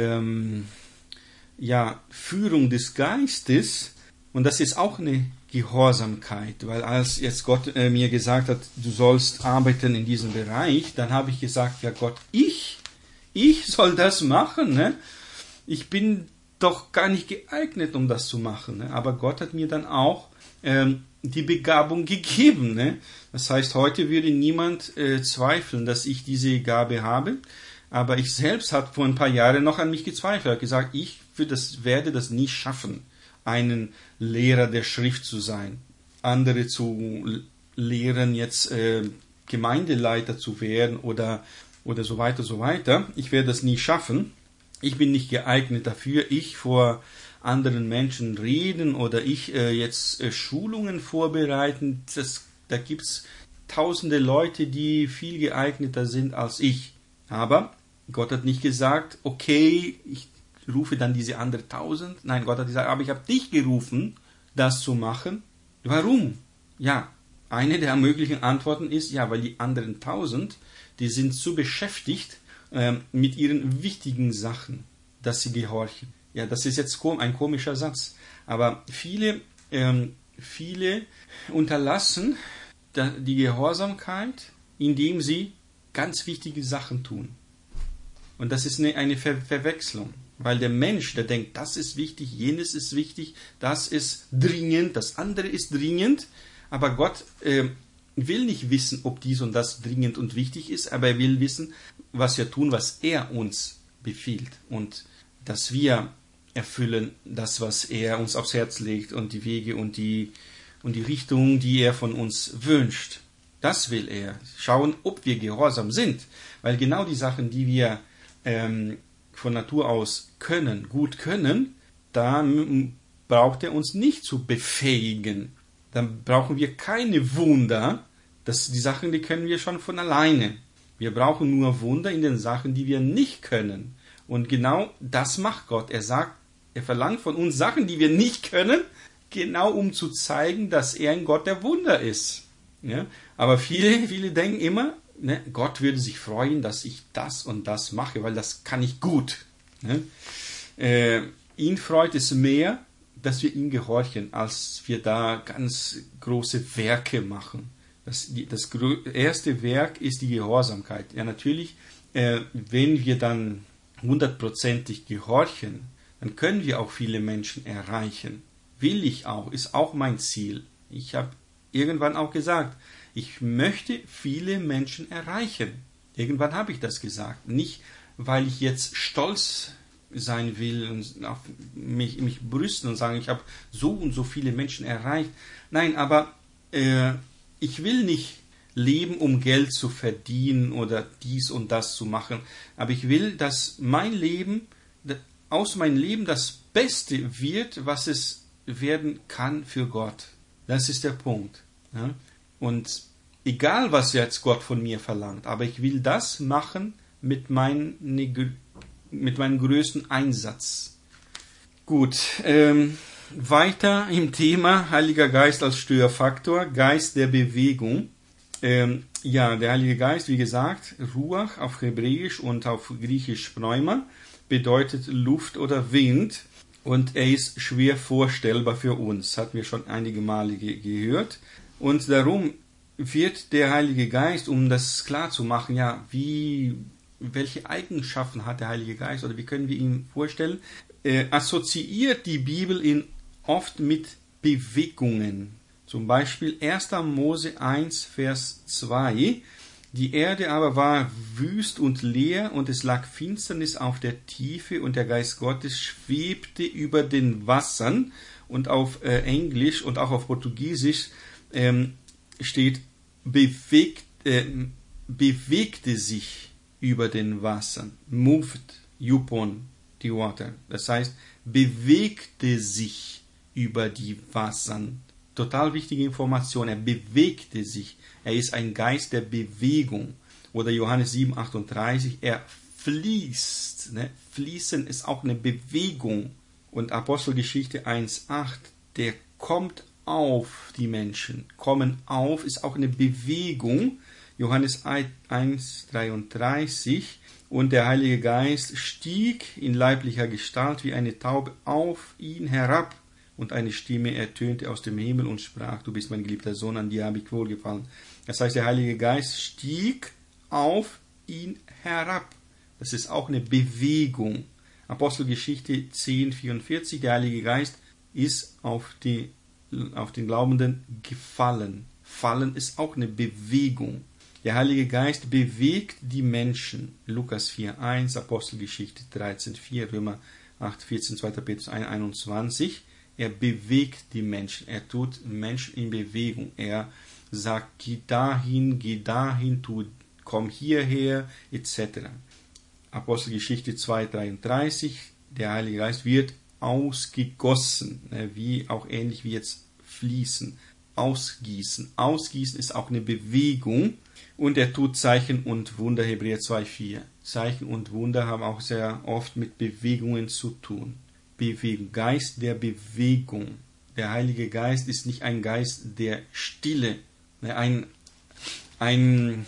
Führung des Geistes. Und das ist auch eine Gehorsamkeit, weil als jetzt Gott mir gesagt hat, du sollst arbeiten in diesem Bereich, dann habe ich gesagt, ja Gott, ich soll das machen, ne? Ich bin doch gar nicht geeignet, um das zu machen, ne? Aber Gott hat mir dann auch die Begabung gegeben, ne? Das heißt, heute würde niemand zweifeln, dass ich diese Gabe habe, aber ich selbst habe vor ein paar Jahren noch an mich gezweifelt, habe gesagt, ich werde das nie schaffen, einen Lehrer der Schrift zu sein, andere zu lehren, jetzt Gemeindeleiter zu werden oder so weiter, so weiter. Ich werde das nie schaffen. Ich bin nicht geeignet dafür, ich vor anderen Menschen reden oder ich jetzt Schulungen vorbereiten. Da gibt's tausende Leute, die viel geeigneter sind als ich. Aber Gott hat nicht gesagt, okay, ich rufe dann diese andere 1000. Nein, Gott hat gesagt, aber ich habe dich gerufen, das zu machen. Warum? Ja, eine der möglichen Antworten ist, ja, weil die anderen 1000, die sind so beschäftigt mit ihren wichtigen Sachen, dass sie gehorchen. Ja, das ist jetzt ein komischer Satz. Aber viele unterlassen die Gehorsamkeit, indem sie ganz wichtige Sachen tun. Und das ist eine Verwechslung. Weil der Mensch, der denkt, das ist wichtig, jenes ist wichtig, das ist dringend, das andere ist dringend. Aber Gott will nicht wissen, ob dies und das dringend und wichtig ist, aber er will wissen, was wir tun, was er uns befiehlt. Und dass wir erfüllen das, was er uns aufs Herz legt und die Wege und die Richtung, die er von uns wünscht. Das will er. Schauen, ob wir gehorsam sind. Weil genau die Sachen, die wir von Natur aus gut können, da braucht er uns nicht zu befähigen. Dann brauchen wir keine Wunder. Die Sachen, die können wir schon von alleine. Wir brauchen nur Wunder in den Sachen, die wir nicht können. Und genau das macht Gott. Er verlangt von uns Sachen, die wir nicht können, genau um zu zeigen, dass er ein Gott der Wunder ist. Ja? Aber viele denken immer, ne, Gott würde sich freuen, dass ich das und das mache, weil das kann ich gut. Ne? Ihn freut es mehr, dass wir ihm gehorchen, als wir da ganz große Werke machen. Das erste Werk ist die Gehorsamkeit. Ja, natürlich, wenn wir dann 100%ig gehorchen, dann können wir auch viele Menschen erreichen. Will ich auch, ist auch mein Ziel. Ich habe irgendwann auch gesagt, ich möchte viele Menschen erreichen. Irgendwann habe ich das gesagt. Nicht, weil ich jetzt stolz sein will und auf mich brüsten und sagen, ich habe so und so viele Menschen erreicht. Nein, aber ich will nicht leben, um Geld zu verdienen oder dies und das zu machen. Aber ich will, dass aus meinem Leben das Beste wird, was es werden kann für Gott. Das ist der Punkt. Ja? Und egal, was jetzt Gott von mir verlangt, aber ich will das machen mit meinem größten Einsatz. Gut, weiter im Thema Heiliger Geist als Störfaktor, Geist der Bewegung. Der Heilige Geist, wie gesagt, Ruach auf Hebräisch und auf Griechisch Pneuma, bedeutet Luft oder Wind. Und er ist schwer vorstellbar für uns, hatten wir schon einige Male gehört. Und darum wird der Heilige Geist, um das klar zu machen, ja, welche Eigenschaften hat der Heilige Geist oder wie können wir ihn vorstellen, assoziiert die Bibel ihn oft mit Bewegungen. Zum Beispiel 1. Mose 1, Vers 2. Die Erde aber war wüst und leer, und es lag Finsternis auf der Tiefe, und der Geist Gottes schwebte über den Wassern. Und auf Englisch und auch auf Portugiesisch steht bewegte sich über den Wassern. Moved upon the water. Das heißt, bewegte sich über die Wassern. Total wichtige Information. Er bewegte sich. Er ist ein Geist der Bewegung. Oder Johannes 7, 38. Er fließt. Ne? Fließen ist auch eine Bewegung. Und Apostelgeschichte 1, 8. Der kommt auf, die Menschen. Kommen auf ist auch eine Bewegung. Johannes 1, 33. Und der Heilige Geist stieg in leiblicher Gestalt wie eine Taube auf ihn herab. Und eine Stimme ertönte aus dem Himmel und sprach: Du bist mein geliebter Sohn, an dir habe ich wohlgefallen. Das heißt, der Heilige Geist stieg auf ihn herab. Das ist auch eine Bewegung. Apostelgeschichte 10, 44. Der Heilige Geist ist auf den Glaubenden gefallen. Fallen ist auch eine Bewegung. Der Heilige Geist bewegt die Menschen. Lukas 4, 1, Apostelgeschichte 13, 4, Römer 8, 14, 2. Petrus 1, 21. Er bewegt die Menschen. Er tut Menschen in Bewegung. Er sagt, geh dahin, komm hierher, etc. Apostelgeschichte 2, 33. Der Heilige Geist wird ausgegossen, wie auch ähnlich wie jetzt fließen. Ausgießen. Ausgießen ist auch eine Bewegung. Und er tut Zeichen und Wunder, Hebräer 2, 4. Zeichen und Wunder haben auch sehr oft mit Bewegungen zu tun. Bewegung, Geist der Bewegung. Der Heilige Geist ist nicht ein Geist der Stille. Ein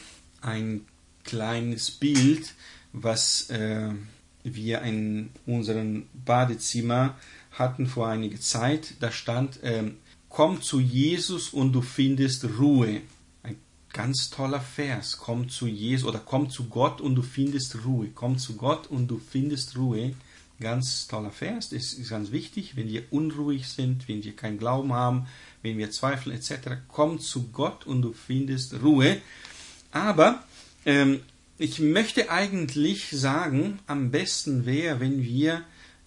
kleines Bild, was wir in unserem Badezimmer hatten vor einiger Zeit. Da stand, komm zu Jesus und du findest Ruhe. Ein ganz toller Vers. Komm zu Jesus oder komm zu Gott und du findest Ruhe. Komm zu Gott und du findest Ruhe. Ganz toller Vers, ist ganz wichtig, wenn wir unruhig sind, wenn wir keinen Glauben haben, wenn wir zweifeln etc. Komm zu Gott und du findest Ruhe. Aber ich möchte eigentlich sagen, am besten wäre, wenn wir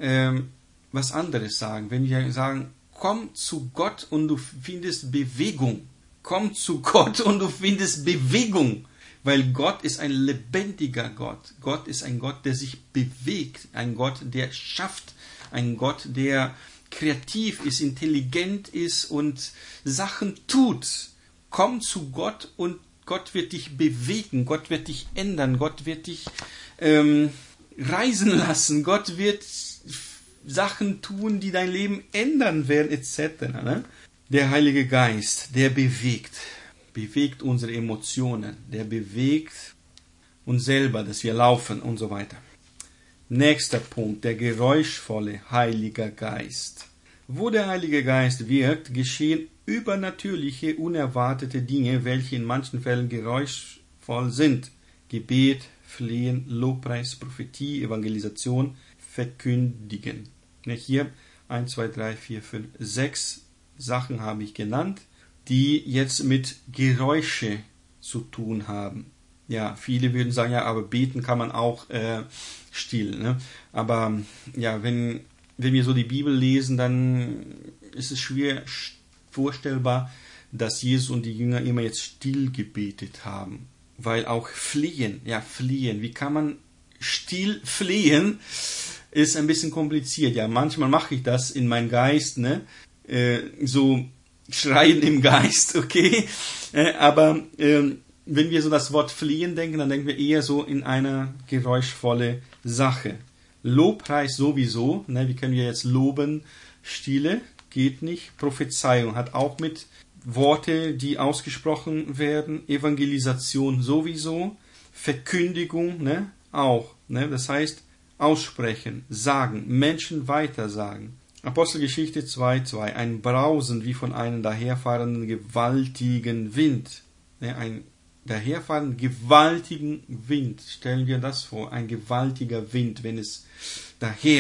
was anderes sagen. Wenn wir sagen, komm zu Gott und du findest Bewegung. Komm zu Gott und du findest Bewegung. Weil Gott ist ein lebendiger Gott. Gott ist ein Gott, der sich bewegt. Ein Gott, der schafft. Ein Gott, der kreativ ist, intelligent ist und Sachen tut. Komm zu Gott und Gott wird dich bewegen. Gott wird dich ändern. Gott wird dich reisen lassen. Gott wird Sachen tun, die dein Leben ändern werden, etc. Ne? Der Heilige Geist, der bewegt unsere Emotionen, der bewegt uns selber, dass wir laufen und so weiter. Nächster Punkt, der geräuschvolle Heilige Geist. Wo der Heilige Geist wirkt, geschehen übernatürliche, unerwartete Dinge, welche in manchen Fällen geräuschvoll sind. Gebet, Flehen, Lobpreis, Prophetie, Evangelisation, Verkündigen. Hier 1, 2, 3, 4, 5, 6 Sachen habe ich genannt, die jetzt mit Geräusche zu tun haben. Ja, viele würden sagen, ja, aber beten kann man auch still. Ne? Aber ja, wenn wir so die Bibel lesen, dann ist es schwer vorstellbar, dass Jesus und die Jünger immer jetzt still gebetet haben. Weil auch fliehen, wie kann man still fliehen, ist ein bisschen kompliziert. Ja, manchmal mache ich das in meinem Geist, ne? So schreien im Geist, okay? Aber wenn wir so das Wort fliehen denken, dann denken wir eher so in eine geräuschvolle Sache. Lobpreis sowieso, ne? Wie können wir jetzt loben? Stille geht nicht. Prophezeiung hat auch mit Worte, die ausgesprochen werden. Evangelisation sowieso. Verkündigung, ne? Auch. Ne? Das heißt, aussprechen, sagen, Menschen weitersagen. Apostelgeschichte 2,2. Ein Brausen wie von einem daherfahrenden gewaltigen Wind. Ne? Ein daherfahrenden gewaltigen Wind. Stellen wir das vor. Ein gewaltiger Wind, wenn es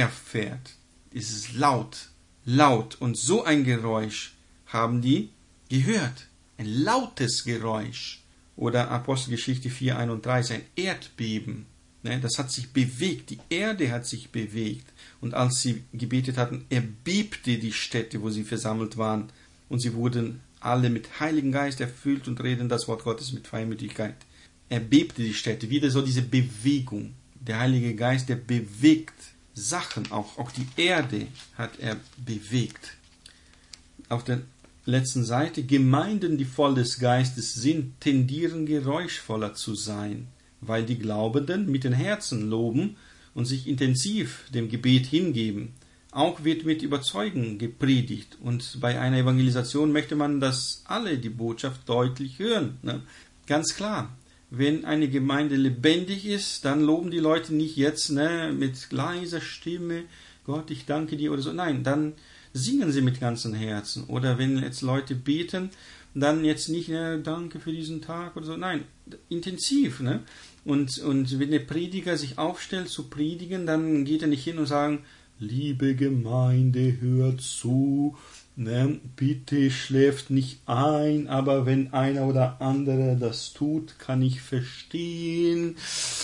daherfährt, ist es laut. Und so ein Geräusch haben die gehört. Ein lautes Geräusch. Oder Apostelgeschichte 4,31, ein Erdbeben. Das hat sich bewegt, die Erde hat sich bewegt. Und als sie gebetet hatten, erbebte die Stätte, wo sie versammelt waren. Und sie wurden alle mit Heiligen Geist erfüllt und reden das Wort Gottes mit Freimütigkeit. Erbebte die Stätte, wieder so diese Bewegung. Der Heilige Geist, der bewegt Sachen, auch die Erde hat er bewegt. Auf der letzten Seite, Gemeinden, die voll des Geistes sind, tendieren geräuschvoller zu sein, weil die Glaubenden mit den Herzen loben und sich intensiv dem Gebet hingeben. Auch wird mit Überzeugung gepredigt und bei einer Evangelisation möchte man, dass alle die Botschaft deutlich hören. Ganz klar, wenn eine Gemeinde lebendig ist, dann loben die Leute nicht jetzt mit leiser Stimme, Gott, ich danke dir oder so. Nein, dann singen sie mit ganzem Herzen. Oder wenn jetzt Leute beten, dann jetzt nicht, danke für diesen Tag oder so. Nein, intensiv. Und wenn der Prediger sich aufstellt zu predigen, dann geht er nicht hin und sagt, liebe Gemeinde, hört zu, bitte schläft nicht ein, aber wenn einer oder andere das tut, kann ich verstehen.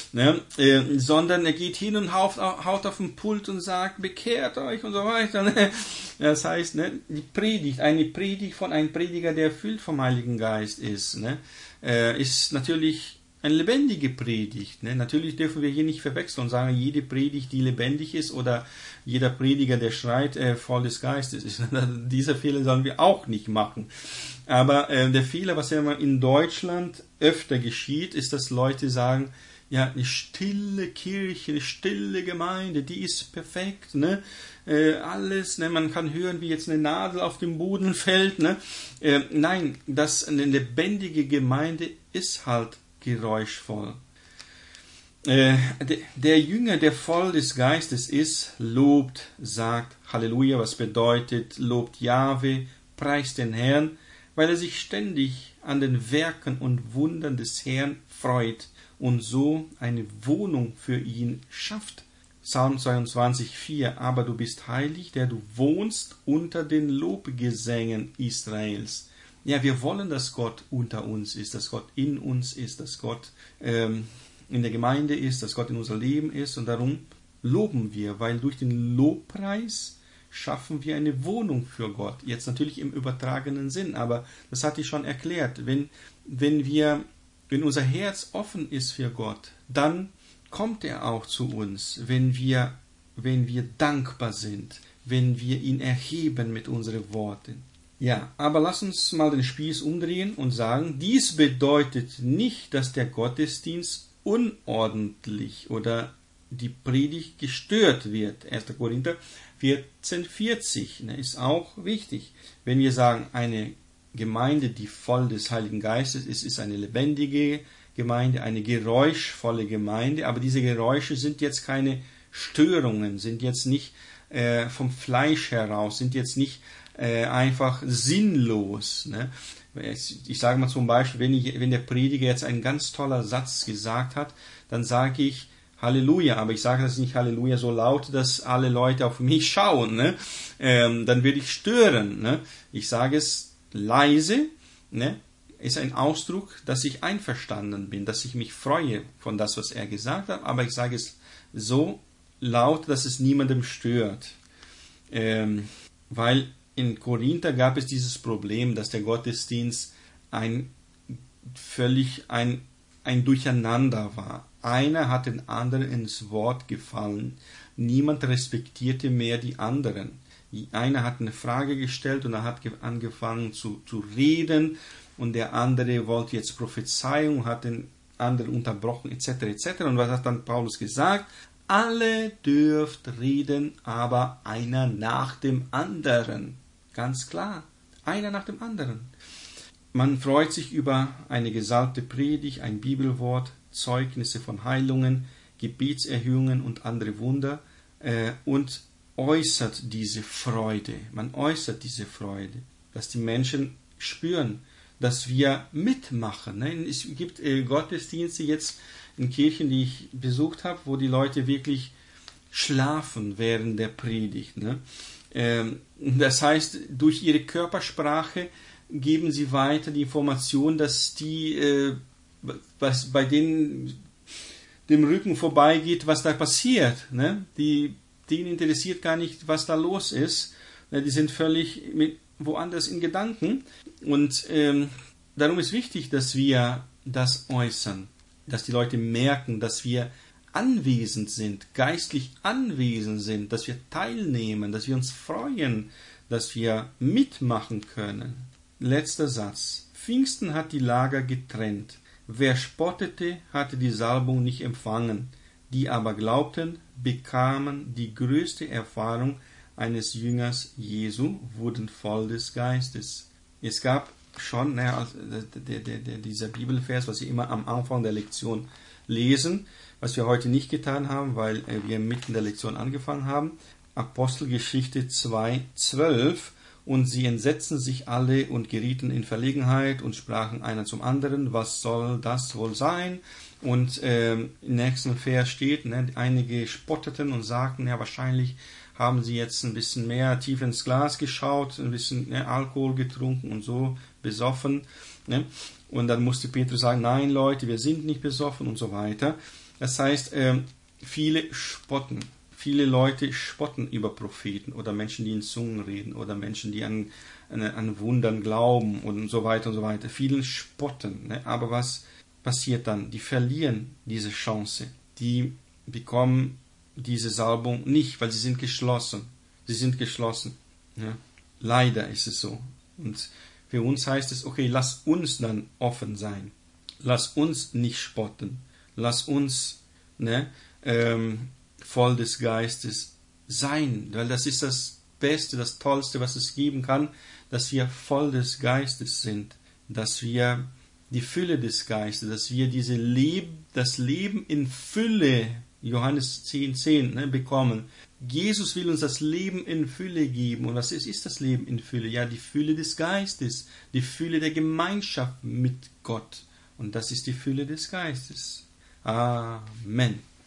Sondern er geht hin und haut auf den Pult und sagt, bekehrt euch und so weiter. Das heißt, die Predigt, eine Predigt von einem Prediger, der erfüllt vom Heiligen Geist ist, ist natürlich eine lebendige Predigt. Natürlich dürfen wir hier nicht verwechseln und sagen, jede Predigt, die lebendig ist, oder jeder Prediger, der schreit, voll des Geistes ist. Diese Fehler sollen wir auch nicht machen. Aber der Fehler, was ja in Deutschland öfter geschieht, ist, dass Leute sagen, ja, eine stille Kirche, eine stille Gemeinde, die ist perfekt, alles, man kann hören, wie jetzt eine Nadel auf dem Boden fällt, Nein, eine lebendige Gemeinde ist halt geräuschvoll. Der Jünger, der voll des Geistes ist, lobt, sagt Halleluja, was bedeutet, lobt Jahwe, preist den Herrn, weil er sich ständig an den Werken und Wundern des Herrn freut und so eine Wohnung für ihn schafft. Psalm 22,4, aber du bist heilig, der du wohnst unter den Lobgesängen Israels. Ja, wir wollen, dass Gott unter uns ist, dass Gott in uns ist, dass Gott in der Gemeinde ist, dass Gott in unser Leben ist, und darum loben wir, weil durch den Lobpreis schaffen wir eine Wohnung für Gott. Jetzt natürlich im übertragenen Sinn, aber das hatte ich schon erklärt. Wenn unser Herz offen ist für Gott, dann kommt er auch zu uns, wenn wir dankbar sind, wenn wir ihn erheben mit unseren Worten. Ja, aber lass uns mal den Spieß umdrehen und sagen, dies bedeutet nicht, dass der Gottesdienst unordentlich oder die Predigt gestört wird. 1. Korinther 14,40 ist auch wichtig. Wenn wir sagen, eine Gemeinde, die voll des Heiligen Geistes ist, ist eine lebendige Gemeinde, eine geräuschvolle Gemeinde, aber diese Geräusche sind jetzt keine Störungen, sind jetzt nicht vom Fleisch heraus, sind jetzt nicht einfach sinnlos. Ich sage mal zum Beispiel, wenn der Prediger jetzt einen ganz toller Satz gesagt hat, dann sage ich Halleluja, aber ich sage das nicht Halleluja so laut, dass alle Leute auf mich schauen. Dann würde ich stören. Ich sage es leise, ist ein Ausdruck, dass ich einverstanden bin, dass ich mich freue von das, was er gesagt hat, aber ich sage es so laut, dass es niemandem stört. Weil in Korinther gab es dieses Problem, dass der Gottesdienst ein Durcheinander war. Einer hat den anderen ins Wort gefallen. Niemand respektierte mehr die anderen. Einer hat eine Frage gestellt und er hat angefangen zu reden, und der andere wollte jetzt Prophezeiung, hat den anderen unterbrochen, etc., etc. Und was hat dann Paulus gesagt? Alle dürft reden, aber einer nach dem anderen. Ganz klar, einer nach dem anderen. Man freut sich über eine gesalbte Predigt, ein Bibelwort, Zeugnisse von Heilungen, Gebetserhörungen und andere Wunder und äußert diese Freude. Man äußert diese Freude, dass die Menschen spüren, dass wir mitmachen. Es gibt Gottesdienste jetzt in Kirchen, die ich besucht habe, wo die Leute wirklich schlafen während der Predigt. Das heißt, durch ihre Körpersprache geben sie weiter die Information, dass die, was bei denen dem Rücken vorbeigeht, was da passiert. Ne? Denen interessiert gar nicht, was da los ist. Ne? Die sind völlig woanders in Gedanken. Und darum ist wichtig, dass wir das äußern, dass die Leute merken, dass wir anwesend sind, geistlich anwesend sind, dass wir teilnehmen, dass wir uns freuen, dass wir mitmachen können. Letzter Satz. Pfingsten hat die Lager getrennt. Wer spottete, hatte die Salbung nicht empfangen. Die aber glaubten, bekamen die größte Erfahrung eines Jüngers Jesu, wurden voll des Geistes. Es gab schon dieser Bibelvers, was wir immer am Anfang der Lektion lesen, was wir heute nicht getan haben, weil wir mitten in der Lektion angefangen haben. Apostelgeschichte 2,12. Und sie entsetzten sich alle und gerieten in Verlegenheit und sprachen einer zum anderen, was soll das wohl sein? Und im nächsten Vers steht, einige spotteten und sagten, ja, wahrscheinlich haben sie jetzt ein bisschen mehr tief ins Glas geschaut, ein bisschen Alkohol getrunken und so besoffen. Ne? Und dann musste Petrus sagen, nein Leute, wir sind nicht besoffen und so weiter. Das heißt, viele spotten. Viele Leute spotten über Propheten oder Menschen, die in Zungen reden oder Menschen, die an Wundern glauben und so weiter und so weiter. Vielen spotten. Ne? Aber was passiert dann? Die verlieren diese Chance. Die bekommen diese Salbung nicht, weil sie sind geschlossen. Sie sind geschlossen. Ja? Leider ist es so. Und für uns heißt es, okay, lass uns dann offen sein. Lass uns nicht spotten. Lass uns voll des Geistes sein, weil das ist das Beste, das Tollste, was es geben kann, dass wir voll des Geistes sind, dass wir die Fülle des Geistes, dass wir das Leben in Fülle, Johannes 10,10, bekommen. Jesus will uns das Leben in Fülle geben. Und was ist das Leben in Fülle? Ja, die Fülle des Geistes, die Fülle der Gemeinschaft mit Gott. Und das ist die Fülle des Geistes. Amen.